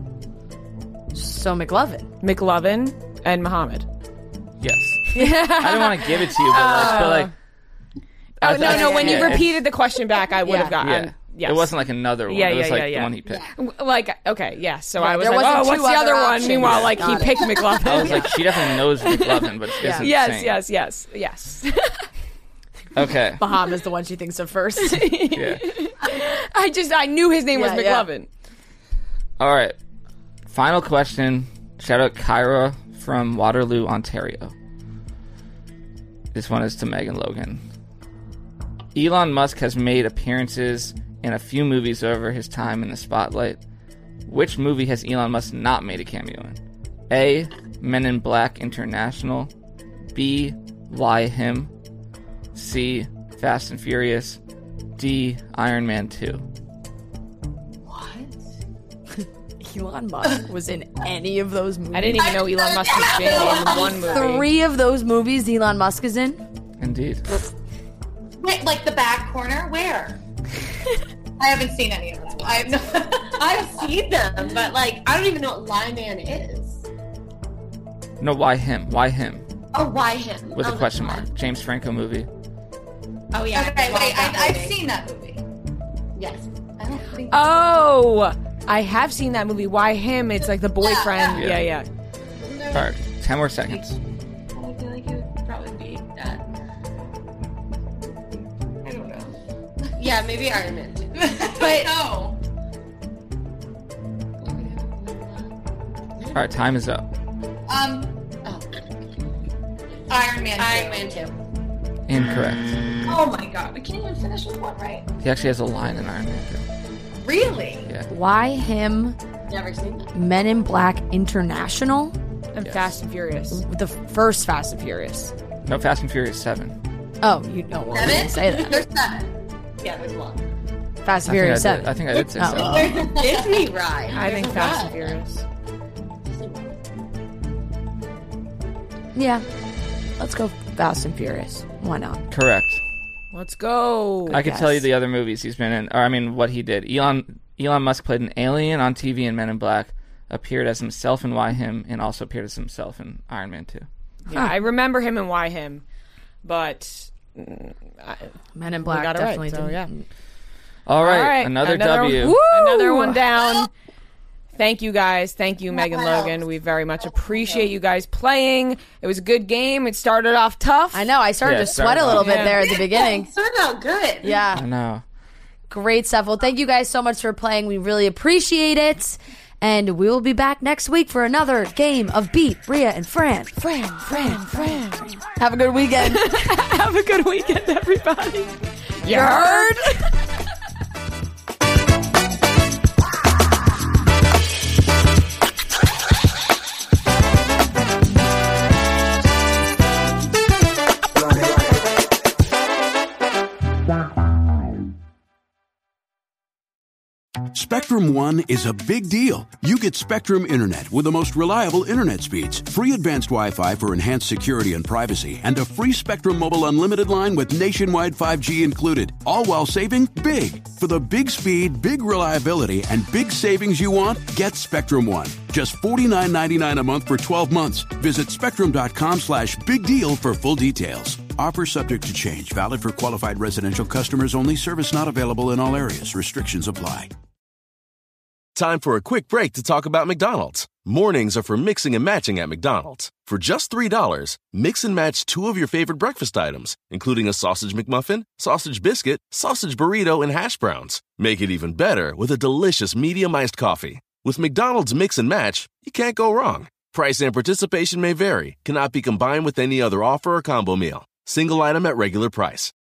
So McLovin. McLovin and Muhammad. Yes. I don't want to give it to you, but like, but like Oh I- no, I- no. When yeah, you it's- repeated the question back, I would have Yeah. gotten. yeah. Yes. It wasn't like another one. Yeah, it was yeah, like yeah, the yeah. one he picked. Like, okay, yes. So Yeah, I was there like, wasn't oh, two what's the other other one? options. Meanwhile, like, he Got it. picked McLovin. I was like, she definitely knows McLovin, but Yeah. isn't yes, saying. yes, yes, yes. Okay. Bahama's the one she thinks of first. Yeah. I just, I knew his name was Yeah, yeah. McLovin. All right. Final question. Shout out Kyra from Waterloo, Ontario. This one is to Megan Logan. Elon Musk has made appearances in a few movies over his time in the spotlight. Which movie has Elon Musk not made a cameo in? A. Men in Black International. B. Why Him? C. Fast and Furious. D. Iron Man two. Elon Musk was in any of those movies. I didn't even know Elon Musk was been in one movie. Three of those movies Elon Musk is in. Indeed. Wait, like the back corner? Where? I haven't seen any of them. I have no. I've seen them, but like I don't even know what Lyman is. No, Why Him? Why Him? Oh, why him? With oh, a question that's mark. fine. James Franco movie. Oh yeah. Okay, wait. I, I've seen that movie. Yes. I don't think. Oh, I have seen that movie. Why him? It's like the boyfriend. Yeah. Yeah, yeah. All right. Ten more seconds. I feel like it would probably be that. I don't know. Yeah, maybe Iron Man too. But no. All right. Time is up. Um. Oh. Iron Man. Iron Man two. Incorrect. Oh my god, we can't even finish with one right. He actually has a line in Iron Man two. Really? Yeah. Why him? Never seen that. Men in Black International? And Yes. Fast and Furious. The first Fast and Furious. No, Fast and Furious seven. Oh, you know what? Seven? Say that. There's seven. Yeah, there's one. Fast and I think I, Furious did, seven. I think I did say Oh. seven. There's a Disney ride. I think There's a Fast and ride. Furious. Yeah. Let's go Fast and Furious. Why not? Correct. Let's go. I could tell you guess. the other movies he's been in, or I mean, what he did. Elon Elon Musk played an alien on T V in Men in Black, appeared as himself in Why Him, and also appeared as himself in Iron Man two. Yeah, I remember him and why him, but mm, I, Men in we Black got it definitely right. So didn't. yeah, All right, All right, another, another- W. Woo! Another one down. Thank you guys. Thank you, Megan Wow. Logan. We very much appreciate you guys playing. It was a good game. It started off tough. I know. I started Yeah, to it sweat started a little off- bit Yeah. there at the beginning. It turned out good. I Yeah. know. Great stuff. Well, thank you guys so much for playing. We really appreciate it. And we will be back next week for another game of Beat, Bria, and Fran. Fran, Fran, Fran. Have a good weekend. Have a good weekend, everybody. You heard? Spectrum One is a big deal. You get Spectrum Internet with the most reliable internet speeds, free advanced Wi-Fi for enhanced security and privacy, and a free Spectrum Mobile Unlimited line with nationwide five G included, all while saving big. For the big speed, big reliability, and big savings you want, get Spectrum One. Just forty-nine ninety-nine a month for twelve months. Visit spectrum.com slash big deal for full details. Offer subject to change. Valid for qualified residential customers only. Service not available in all areas. Restrictions apply. Time for a quick break to talk about McDonald's. Mornings are for mixing and matching at McDonald's. For just three dollars, mix and match two of your favorite breakfast items, including a sausage McMuffin, sausage biscuit, sausage burrito, and hash browns. Make it even better with a delicious medium iced coffee. With McDonald's Mix and Match, you can't go wrong. Price and participation may vary, cannot be combined with any other offer or combo meal. Single item at regular price.